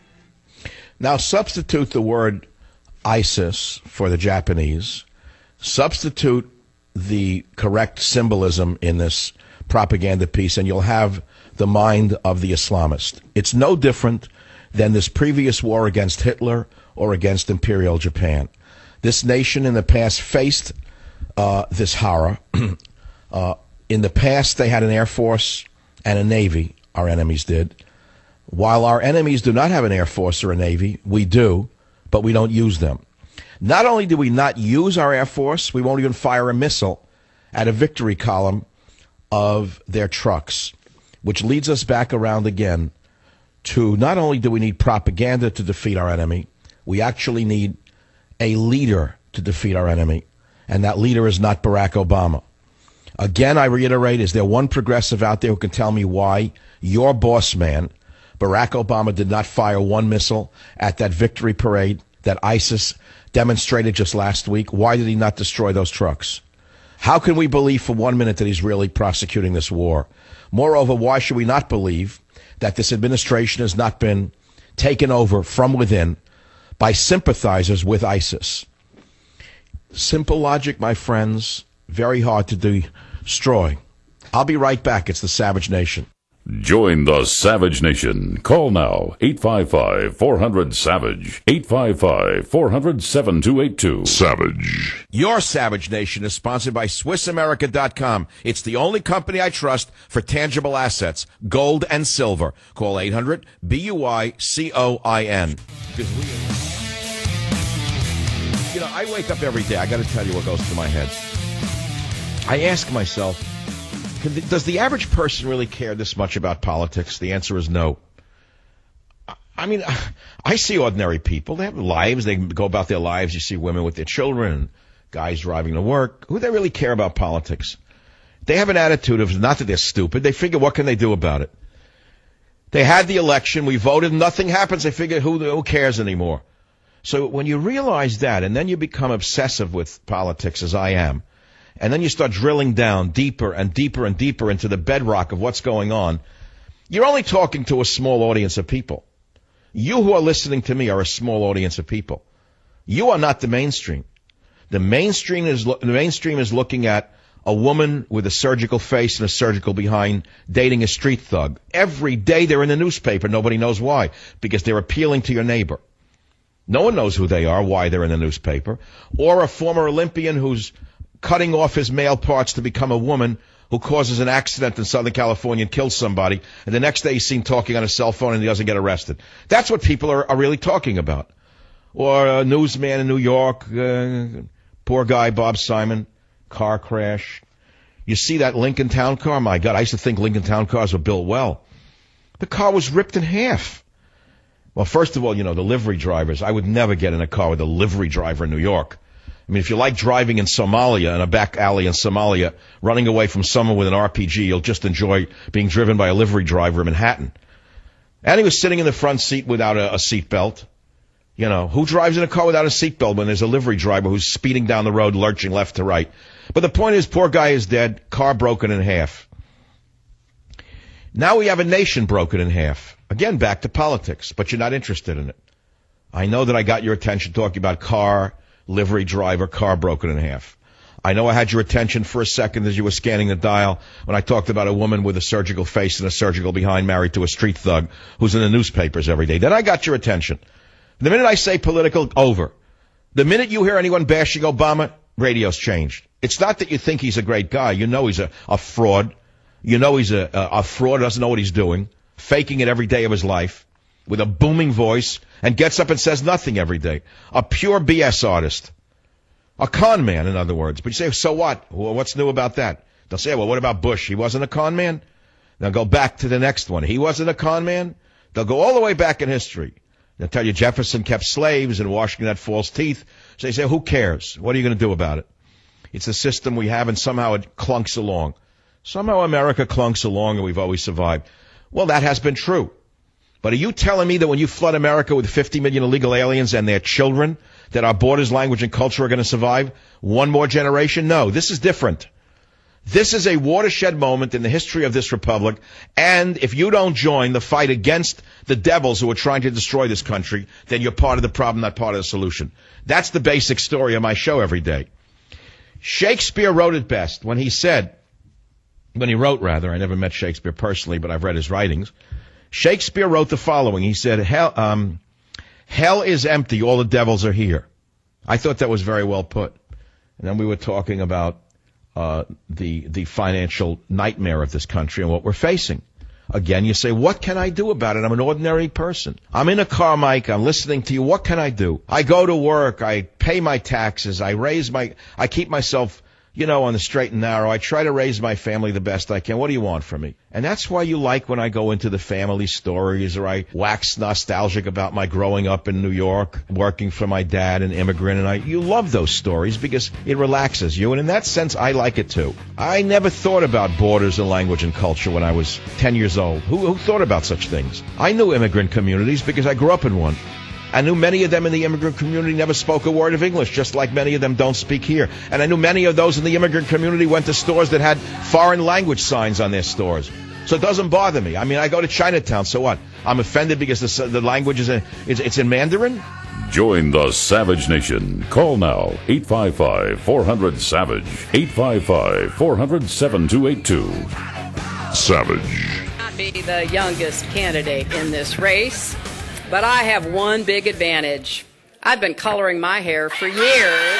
Now substitute the word ISIS for the Japanese. Substitute the correct symbolism in this propaganda piece, and you'll have the mind of the Islamist. It's no different than this previous war against Hitler or against Imperial Japan. This nation in the past faced uh, this horror. uh, in the past, they had an air force and a navy, our enemies did. While our enemies do not have an air force or a navy, we do, but we don't use them. Not only do we not use our air force, we won't even fire a missile at a victory column of their trucks, which leads us back around again to not only do we need propaganda to defeat our enemy, we actually need a leader to defeat our enemy, and that leader is not Barack Obama. Again, I reiterate, is there one progressive out there who can tell me why your boss man, Barack Obama, did not fire one missile at that victory parade that ISIS demonstrated just last week? Why did he not destroy those trucks? How can we believe for one minute that he's really prosecuting this war? Moreover, why should we not believe that this administration has not been taken over from within by sympathizers with ISIS? Simple logic, my friends, very hard to destroy. I'll be right back. It's the Savage Nation. Join the Savage Nation. Call now, eight five five, four hundred, SAVAGE, eight five five, four hundred, seven two eight two. Savage. Your Savage Nation is sponsored by Swiss America dot com. It's the only company I trust for tangible assets, gold and silver. Call eight hundred, B U I C O I N. Because we, you know, I wake up every day. I got to tell you what goes through my head. I ask myself, does the average person really care this much about politics? The answer is no. I mean, I see ordinary people. They have lives. They go about their lives. You see women with their children, guys driving to work. Who do they really care about politics? They have an attitude of not that they're stupid. They figure, what can they do about it? They had the election. We voted. Nothing happens. They figure, who, who cares anymore? So when you realize that, and then you become obsessive with politics, as I am, and then you start drilling down deeper and deeper and deeper into the bedrock of what's going on, you're only talking to a small audience of people. You who are listening to me are a small audience of people. You are not the mainstream. The mainstream is, the mainstream is looking at a woman with a surgical face and a surgical behind dating a street thug. Every day they're in the newspaper. Nobody knows why. Because they're appealing to your neighbor. No one knows who they are, why they're in the newspaper. Or a former Olympian who's cutting off his male parts to become a woman who causes an accident in Southern California and kills somebody, and the next day he's seen talking on his cell phone and he doesn't get arrested. That's what people are, are really talking about. Or a newsman in New York, uh, poor guy Bob Simon, car crash, You see that Lincoln Town Car? My God, I used to think Lincoln Town Cars were built well. The car was ripped in half. Well, first of all, you know, the livery drivers. I would never get in a car with a livery driver in New York. I mean, if you like driving in Somalia, in a back alley in Somalia, running away from someone with an R P G, you'll just enjoy being driven by a livery driver in Manhattan. And he was sitting in the front seat without a, a seat belt. You know, who drives in a car without a seat belt when there's a livery driver who's speeding down the road, lurching left to right? But the point is, poor guy is dead, car broken in half. Now we have a nation broken in half. Again, back to politics, but you're not interested in it. I know that I got your attention talking about car, livery driver, car broken in half. I know I had your attention for a second as you were scanning the dial when I talked about a woman with a surgical face and a surgical behind married to a street thug who's in the newspapers every day. Then I got your attention. The minute I say political, over. The minute you hear anyone bashing Obama, radio's changed. It's not that you think he's a great guy. You know he's a, a fraud. You know he's a, a, a fraud, doesn't know what he's doing, faking it every day of his life with a booming voice and gets up and says nothing every day. A pure B S artist. A con man, in other words. But you say, so what? Well, what's new about that? They'll say, well, what about Bush? He wasn't a con man? They'll go back to the next one. He wasn't a con man? They'll go all the way back in history. They'll tell you Jefferson kept slaves and Washington had false teeth. So they say, who cares? What are you going to do about it? It's a system we have, and somehow it clunks along. Somehow America clunks along, and we've always survived. Well, that has been true. But are you telling me that when you flood America with fifty million illegal aliens and their children, that our borders, language, and culture are going to survive one more generation? No, this is different. This is a watershed moment in the history of this republic, and if you don't join the fight against the devils who are trying to destroy this country, then you're part of the problem, not part of the solution. That's the basic story of my show every day. Shakespeare wrote it best when he said, when he wrote, rather, I never met Shakespeare personally, but I've read his writings. Shakespeare wrote the following. He said, hell, um, hell is empty, all the devils are here. I thought that was very well put. And then we were talking about uh, the the financial nightmare of this country and what we're facing. Again, you say, what can I do about it? I'm an ordinary person. I'm in a car, Mike. I'm listening to you. What can I do? I go to work. I pay my taxes. I raise my, I keep myself, you know, on the straight and narrow. I try to raise my family the best I can. What do you want from me? And that's why you like when I go into the family stories or I wax nostalgic about my growing up in New York, working for my dad, an immigrant. And I, you love those stories because it relaxes you. And in that sense, I like it too. I never thought about borders and language and culture when I was ten years old. Who, who thought about such things? I knew immigrant communities because I grew up in one. I knew many of them in the immigrant community never spoke a word of English, just like many of them don't speak here. And I knew many of those in the immigrant community went to stores that had foreign language signs on their stores. So it doesn't bother me. I mean, I go to Chinatown, so what? I'm offended because the, the language is, a, is it's in Mandarin? Join the Savage Nation. Call now, eight five five, four hundred, SAVAGE, eight five five, four hundred, seven two eight two. Savage. Not be the youngest candidate in this race, but I have one big advantage. I've been coloring my hair for years.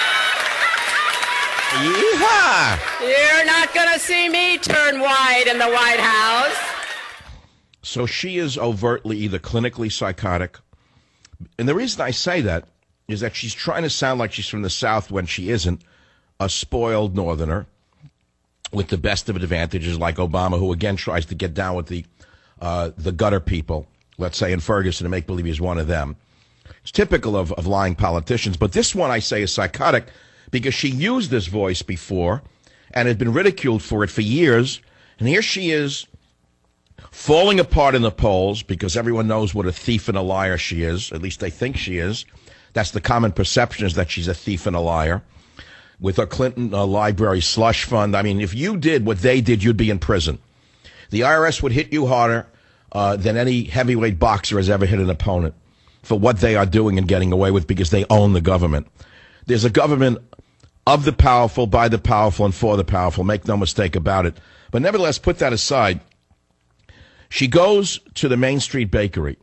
Yeehaw! You're not going to see me turn white in the White House. So she is overtly either clinically psychotic. And the reason I say that is that she's trying to sound like she's from the South when she isn't, a spoiled Northerner with the best of advantages like Obama, who again tries to get down with the uh, the gutter people, let's say in Ferguson, to make believe he's one of them. It's typical of, of lying politicians. But this one, I say, is psychotic because she used this voice before and had been ridiculed for it for years. And here she is falling apart in the polls because everyone knows what a thief and a liar she is. At least they think she is. That's the common perception, is that she's a thief and a liar. With her Clinton uh, Library slush fund, I mean, if you did what they did, you'd be in prison. The I R S would hit you harder Uh, than any heavyweight boxer has ever hit an opponent for what they are doing and getting away with because they own the government. There's a government of the powerful, by the powerful, and for the powerful. Make no mistake about it. But nevertheless, put that aside. She goes to the Main Street Bakery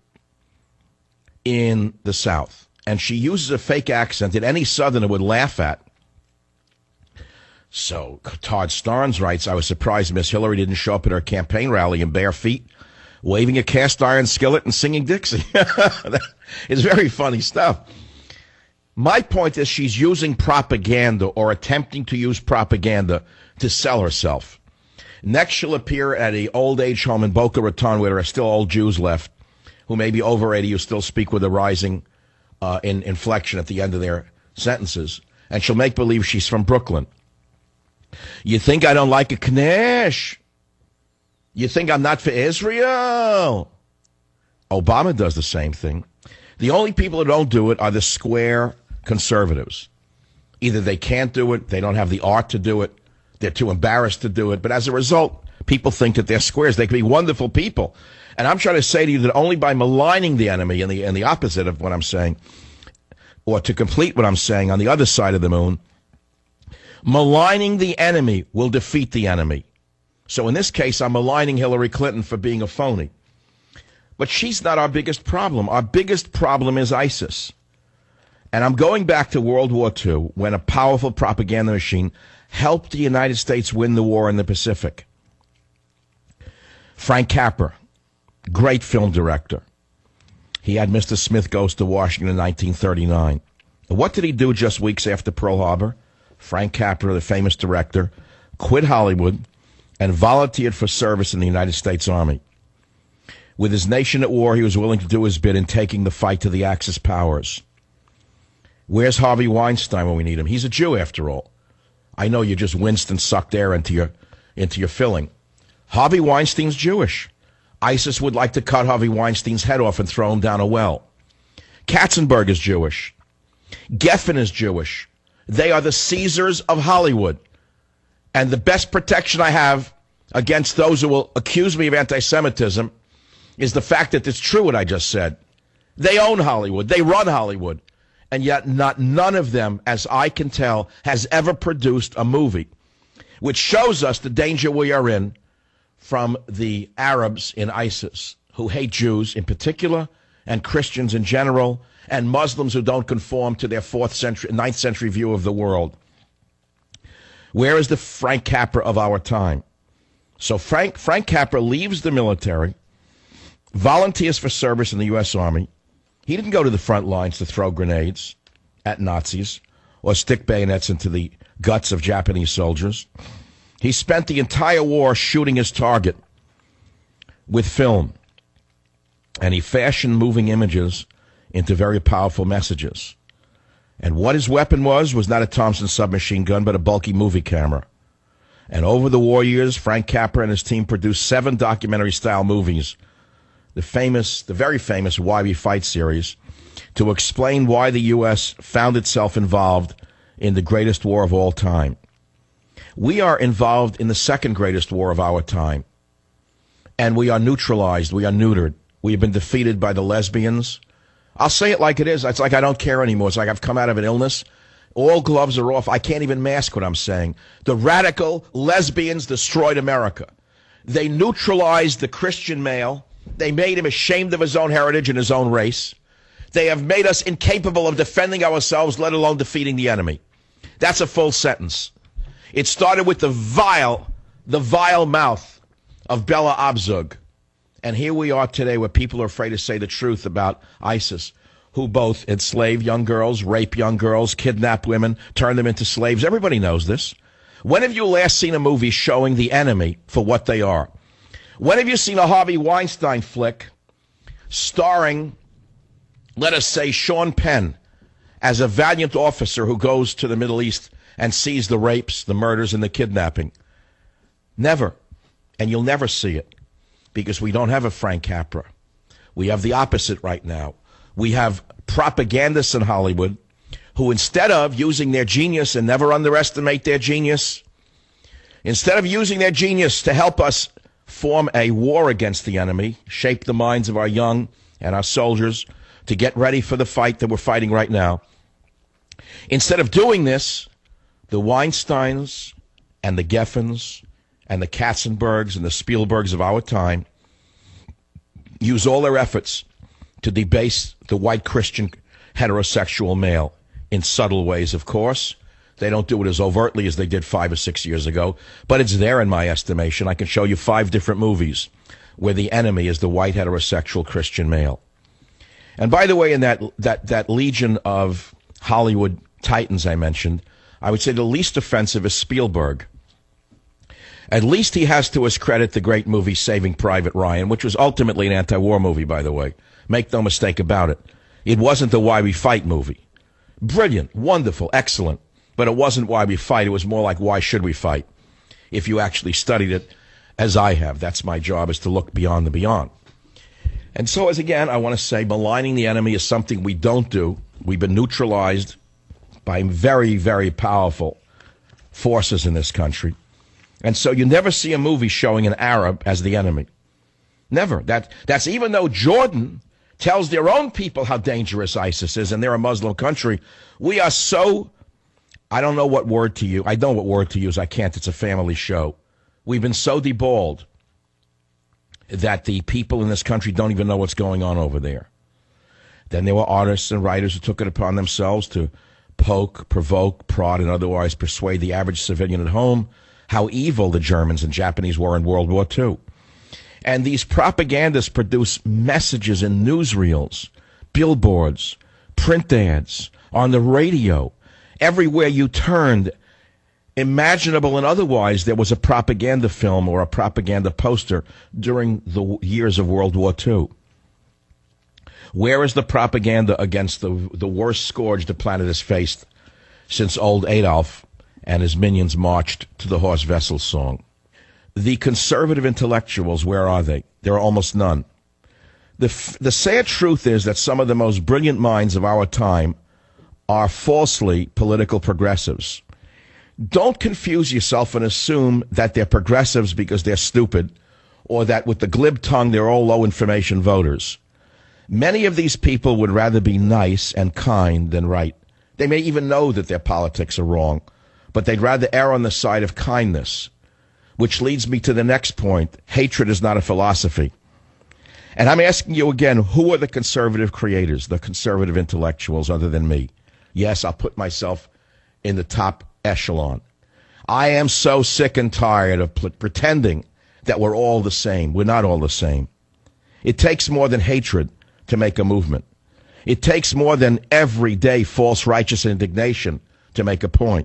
in the South, and she uses a fake accent that any Southerner would laugh at. So Todd Starnes writes, I was surprised Miss Hillary didn't show up at her campaign rally in bare feet, waving a cast iron skillet and singing Dixie. It's very funny stuff. My point is she's using propaganda or attempting to use propaganda to sell herself. Next, she'll appear at an old age home in Boca Raton where there are still old Jews left who may be over eighty who still speak with a rising uh, in inflection at the end of their sentences. And she'll make believe she's from Brooklyn. You think I don't like a Knish? You think I'm not for Israel? Obama does the same thing. The only people who don't do it are the square conservatives. Either they can't do it, they don't have the art to do it, they're too embarrassed to do it. But as a result, people think that they're squares. They can be wonderful people. And I'm trying to say to you that only by maligning the enemy, and the, and the opposite of what I'm saying, or to complete what I'm saying on the other side of the moon, maligning the enemy will defeat the enemy. So in this case, I'm maligning Hillary Clinton for being a phony. But she's not our biggest problem. Our biggest problem is ISIS. And I'm going back to World War Two, when a powerful propaganda machine helped the United States win the war in the Pacific. Frank Capra, great film director. He had Mister Smith Goes to Washington in nineteen thirty-nine. And what did he do just weeks after Pearl Harbor? Frank Capra, the famous director, quit Hollywood and volunteered for service in the United States Army. With his nation at war, he was willing to do his bit in taking the fight to the Axis powers. Where's Harvey Weinstein when we need him? He's a Jew, after all. I know you just winced and sucked air into your, into your filling. Harvey Weinstein's Jewish. ISIS would like to cut Harvey Weinstein's head off and throw him down a well. Katzenberg is Jewish. Geffen is Jewish. They are the Caesars of Hollywood. And the best protection I have against those who will accuse me of anti-Semitism is the fact that it's true what I just said. They own Hollywood. They run Hollywood. And yet not none of them, as I can tell, has ever produced a movie which shows us the danger we are in from the Arabs in ISIS, who hate Jews in particular, and Christians in general, and Muslims who don't conform to their fourth century, ninth century view of the world. Where is the Frank Capra of our time? So Frank, Frank Capra leaves the military, volunteers for service in the U S Army. He didn't go to the front lines to throw grenades at Nazis or stick bayonets into the guts of Japanese soldiers. He spent the entire war shooting his target with film, and he fashioned moving images into very powerful messages. And what his weapon was was not a Thompson submachine gun, but a bulky movie camera. And over the war years, Frank Capra and his team produced seven documentary-style movies, the famous, the very famous Why We Fight series, to explain why the U S found itself involved in the greatest war of all time. We are involved in the second greatest war of our time, and we are neutralized, we are neutered. We have been defeated by the lesbians. I'll say it like it is. It's like I don't care anymore. It's like I've come out of an illness. All gloves are off. I can't even mask what I'm saying. The radical lesbians destroyed America. They neutralized the Christian male. They made him ashamed of his own heritage and his own race. They have made us incapable of defending ourselves, let alone defeating the enemy. That's a full sentence. It started with the vile, the vile mouth of Bella Abzug. And here we are today where people are afraid to say the truth about ISIS, who both enslave young girls, rape young girls, kidnap women, turn them into slaves. Everybody knows this. When have you last seen a movie showing the enemy for what they are? When have you seen a Harvey Weinstein flick starring, let us say, Sean Penn as a valiant officer who goes to the Middle East and sees the rapes, the murders, and the kidnapping? Never. And you'll never see it, because we don't have a Frank Capra. We have the opposite right now. We have propagandists in Hollywood who, instead of using their genius, and never underestimate their genius, instead of using their genius to help us form a war against the enemy, shape the minds of our young and our soldiers to get ready for the fight that we're fighting right now, instead of doing this, the Weinsteins and the Geffens and the Katzenbergs and the Spielbergs of our time use all their efforts to debase the white Christian heterosexual male in subtle ways, of course. They don't do it as overtly as they did five or six years ago, but it's there in my estimation. I can show you five different movies where the enemy is the white heterosexual Christian male. And by the way, in that that that legion of Hollywood titans I mentioned, I would say the least offensive is Spielberg. At least he has to his credit the great movie Saving Private Ryan, which was ultimately an anti-war movie, by the way. Make no mistake about it. It wasn't the Why We Fight movie. Brilliant, wonderful, excellent. But it wasn't Why We Fight. It was more like Why Should We Fight? If you actually studied it, as I have. That's my job, is to look beyond the beyond. And so, as again, I want to say, maligning the enemy is something we don't do. We've been neutralized by very, very powerful forces in this country. And so you never see a movie showing an Arab as the enemy. Never. That, that's even though Jordan tells their own people how dangerous ISIS is, and they're a Muslim country. We are so, I don't know what word to use. I know what word to use. I can't. It's a family show. We've been so deballed that the people in this country don't even know what's going on over there. Then there were artists and writers who took it upon themselves to poke, provoke, prod, and otherwise persuade the average civilian at home how evil the Germans and Japanese were in World War Two. And these propagandists produce messages in newsreels, billboards, print ads, on the radio. Everywhere you turned, imaginable and otherwise, there was a propaganda film or a propaganda poster during the years of World War Two. Where is the propaganda against the, the worst scourge the planet has faced since old Adolf and his minions marched to the Horse Vessel song? The conservative intellectuals, where are they? There are almost none. The, f- the sad truth is that some of the most brilliant minds of our time are falsely political progressives. Don't confuse yourself and assume that they're progressives because they're stupid, or that with the glib tongue they're all low-information voters. Many of these people would rather be nice and kind than right. They may even know that their politics are wrong, but they'd rather err on the side of kindness. Which leads me to the next point. Hatred is not a philosophy. And I'm asking you again, who are the conservative creators, the conservative intellectuals other than me? Yes, I'll put myself in the top echelon. I am so sick and tired of pl- pretending that we're all the same. We're not all the same. It takes more than hatred to make a movement. It takes more than everyday false righteous indignation to make a point.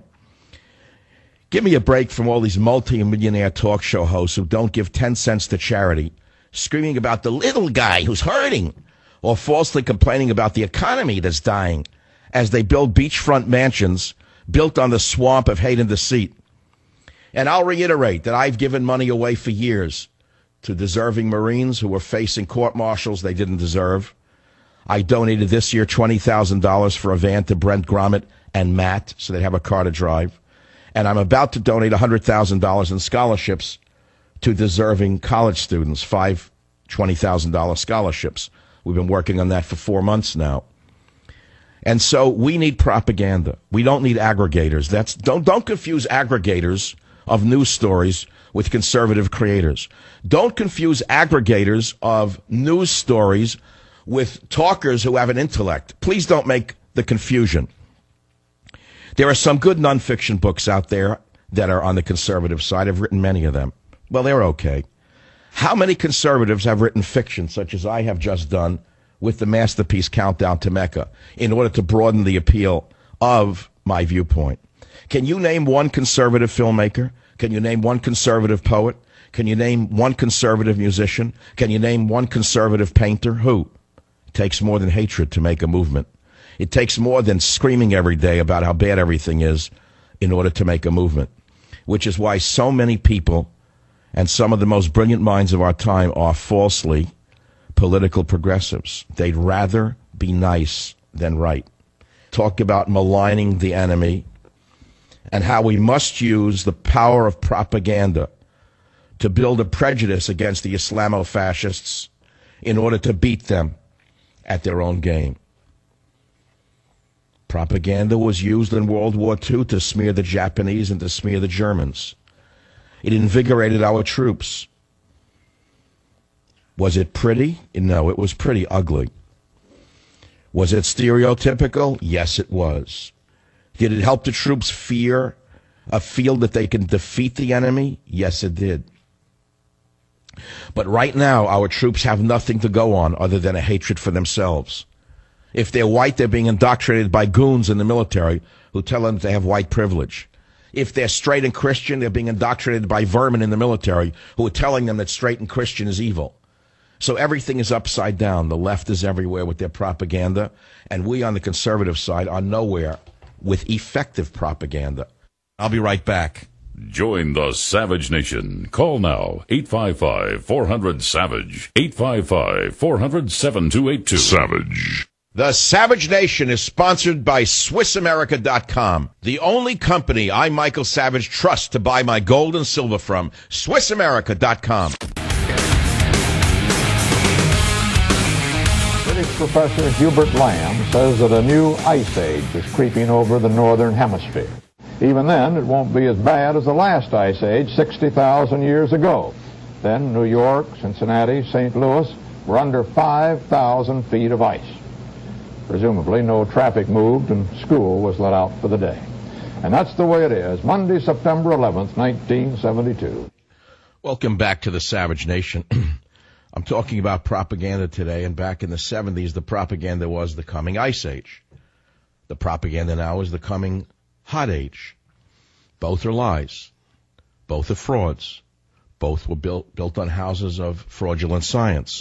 Give me a break from all these multi-millionaire talk show hosts who don't give ten cents to charity, screaming about the little guy who's hurting, or falsely complaining about the economy that's dying as they build beachfront mansions built on the swamp of hate and deceit. And I'll reiterate that I've given money away for years to deserving Marines who were facing court-martials they didn't deserve. I donated this year twenty thousand dollars for a van to Brent Gromit and Matt so they have a car to drive. And I'm about to donate one hundred thousand dollars in scholarships to deserving college students, five twenty thousand dollars scholarships. We've been working on that for four months now. And so we need propaganda. We don't need aggregators. That's don't don't confuse aggregators of news stories with conservative creators. Don't confuse aggregators of news stories with talkers who have an intellect. Please don't make the confusion. There are some good nonfiction books out there that are on the conservative side. I've written many of them. Well, they're okay. How many conservatives have written fiction, such as I have just done with the masterpiece Countdown to Mecca, in order to broaden the appeal of my viewpoint? Can you name one conservative filmmaker? Can you name one conservative poet? Can you name one conservative musician? Can you name one conservative painter? Who? It takes more than hatred to make a movement. It takes more than screaming every day about how bad everything is in order to make a movement, which is why so many people and some of the most brilliant minds of our time are falsely political progressives. They'd rather be nice than right. Talk about maligning the enemy and how we must use the power of propaganda to build a prejudice against the Islamo-fascists in order to beat them at their own game. Propaganda was used in World War Two to smear the Japanese and to smear the Germans. It invigorated our troops. Was it pretty? No, it was pretty ugly. Was it stereotypical? Yes, it was. Did it help the troops fear a feel that they can defeat the enemy? Yes, it did. But right now, our troops have nothing to go on other than a hatred for themselves. If they're white, they're being indoctrinated by goons in the military who tell them they have white privilege. If they're straight and Christian, they're being indoctrinated by vermin in the military who are telling them that straight and Christian is evil. So everything is upside down. The left is everywhere with their propaganda, and we on the conservative side are nowhere with effective propaganda. I'll be right back. Join the Savage Nation. Call now, eight five five, four hundred, SAVAGE, eight five five, four hundred, seven two eight two. Savage. The Savage Nation is sponsored by Swiss America dot com, the only company I, Michael Savage, trust to buy my gold and silver from. Swiss America dot com. British professor Hubert Lamb says that a new ice age is creeping over the northern hemisphere. Even then, it won't be as bad as the last ice age sixty thousand years ago. Then New York, Cincinnati, Saint Louis were under five thousand feet of ice. Presumably, no traffic moved and school was let out for the day. And that's the way it is. Monday, September eleventh, nineteen seventy-two. Welcome back to the Savage Nation. I'm talking about propaganda today, and back in the seventies, the propaganda was the coming ice age. The propaganda now is the coming hot age. Both are lies. Both are frauds. Both were built, built on houses of fraudulent science.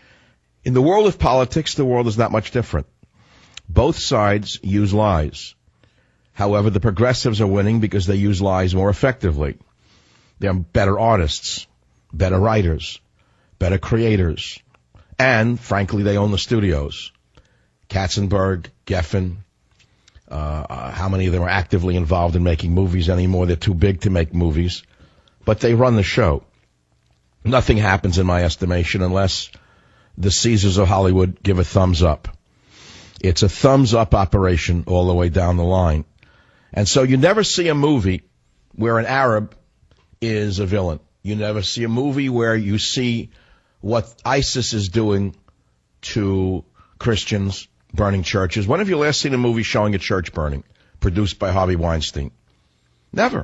In the world of politics, the world is not much different. Both sides use lies. However, the progressives are winning because they use lies more effectively. They're better artists, better writers, better creators, and, frankly, they own the studios. Katzenberg, Geffen, uh, uh, how many of them are actively involved in making movies anymore? They're too big to make movies, but they run the show. Nothing happens, in my estimation, unless the Caesars of Hollywood give a thumbs up. It's a thumbs-up operation all the way down the line. And so you never see a movie where an Arab is a villain. You never see a movie where you see what ISIS is doing to Christians, burning churches. When have you last seen a movie showing a church burning, produced by Harvey Weinstein? Never.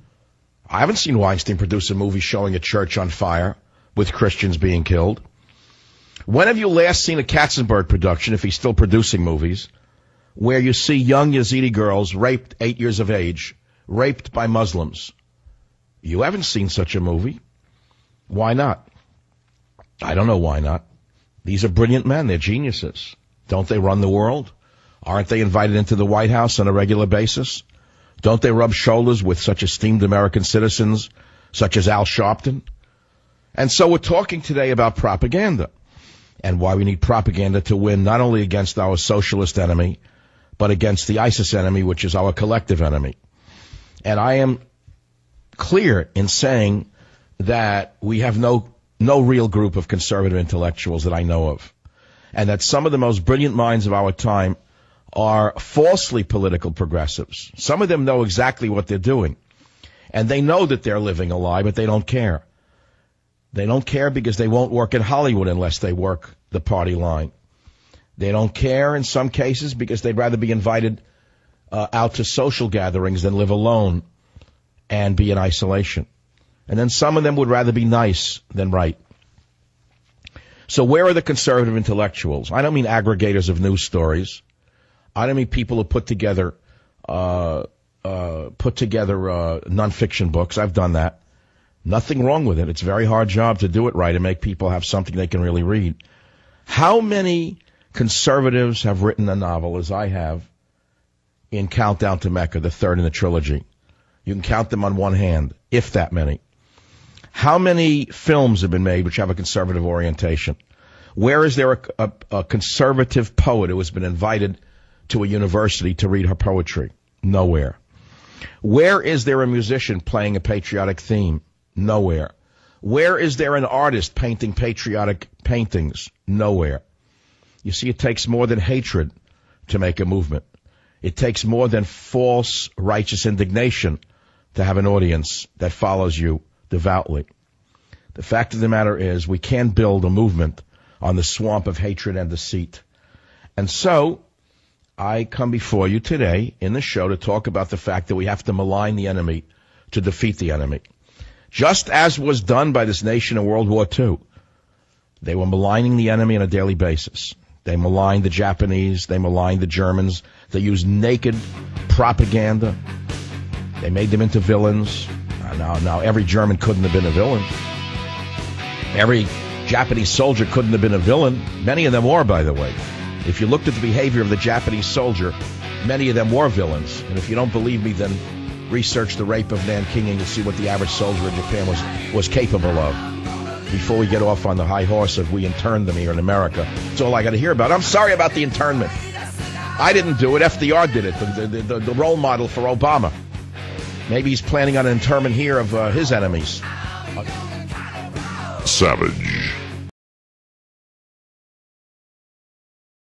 I haven't seen Weinstein produce a movie showing a church on fire with Christians being killed. When have you last seen a Katzenberg production, if he's still producing movies, where you see young Yazidi girls raped, eight years of age, raped by Muslims? You haven't seen such a movie. Why not? I don't know why not. These are brilliant men. They're geniuses. Don't they run the world? Aren't they invited into the White House on a regular basis? Don't they rub shoulders with such esteemed American citizens, such as Al Sharpton? And so we're talking today about propaganda, and why we need propaganda to win not only against our socialist enemy, but against the ISIS enemy, which is our collective enemy. And I am clear in saying that we have no no real group of conservative intellectuals that I know of, and that some of the most brilliant minds of our time are falsely political progressives. Some of them know exactly what they're doing, and they know that they're living a lie, but they don't care. They don't care because they won't work in Hollywood unless they work the party line. They don't care in some cases because they'd rather be invited uh, out to social gatherings than live alone and be in isolation. And then some of them would rather be nice than right. So where are the conservative intellectuals? I don't mean aggregators of news stories. I don't mean people who put together uh, uh, put together uh, nonfiction books. I've done that. Nothing wrong with it. It's a very hard job to do it right and make people have something they can really read. How many conservatives have written a novel, as I have, in Countdown to Mecca, the third in the trilogy? You can count them on one hand, if that many. How many films have been made which have a conservative orientation? Where is there a, a, a conservative poet who has been invited to a university to read her poetry? Nowhere. Where is there a musician playing a patriotic theme? Nowhere. Where is there an artist painting patriotic paintings? Nowhere. You see, it takes more than hatred to make a movement. It takes more than false righteous indignation to have an audience that follows you devoutly. The fact of the matter is we can't build a movement on the swamp of hatred and deceit. And so I come before you today in the show to talk about the fact that we have to malign the enemy to defeat the enemy. Just as was done by this nation in World War Two. They were maligning the enemy on a daily basis. They maligned the Japanese. They maligned the Germans. They used naked propaganda. They made them into villains. Uh, now, now, every German couldn't have been a villain. Every Japanese soldier couldn't have been a villain. Many of them were, by the way. If you looked at the behavior of the Japanese soldier, many of them were villains. And if you don't believe me, then research the rape of Nanking and you'll see what the average soldier in Japan was, was capable of. Before we get off on the high horse of we interned them here in America. That's all I got to hear about. I'm sorry about the internment. I didn't do it. F D R did it, the, the, the, the role model for Obama. Maybe he's planning on an internment here of uh, his enemies. Savage.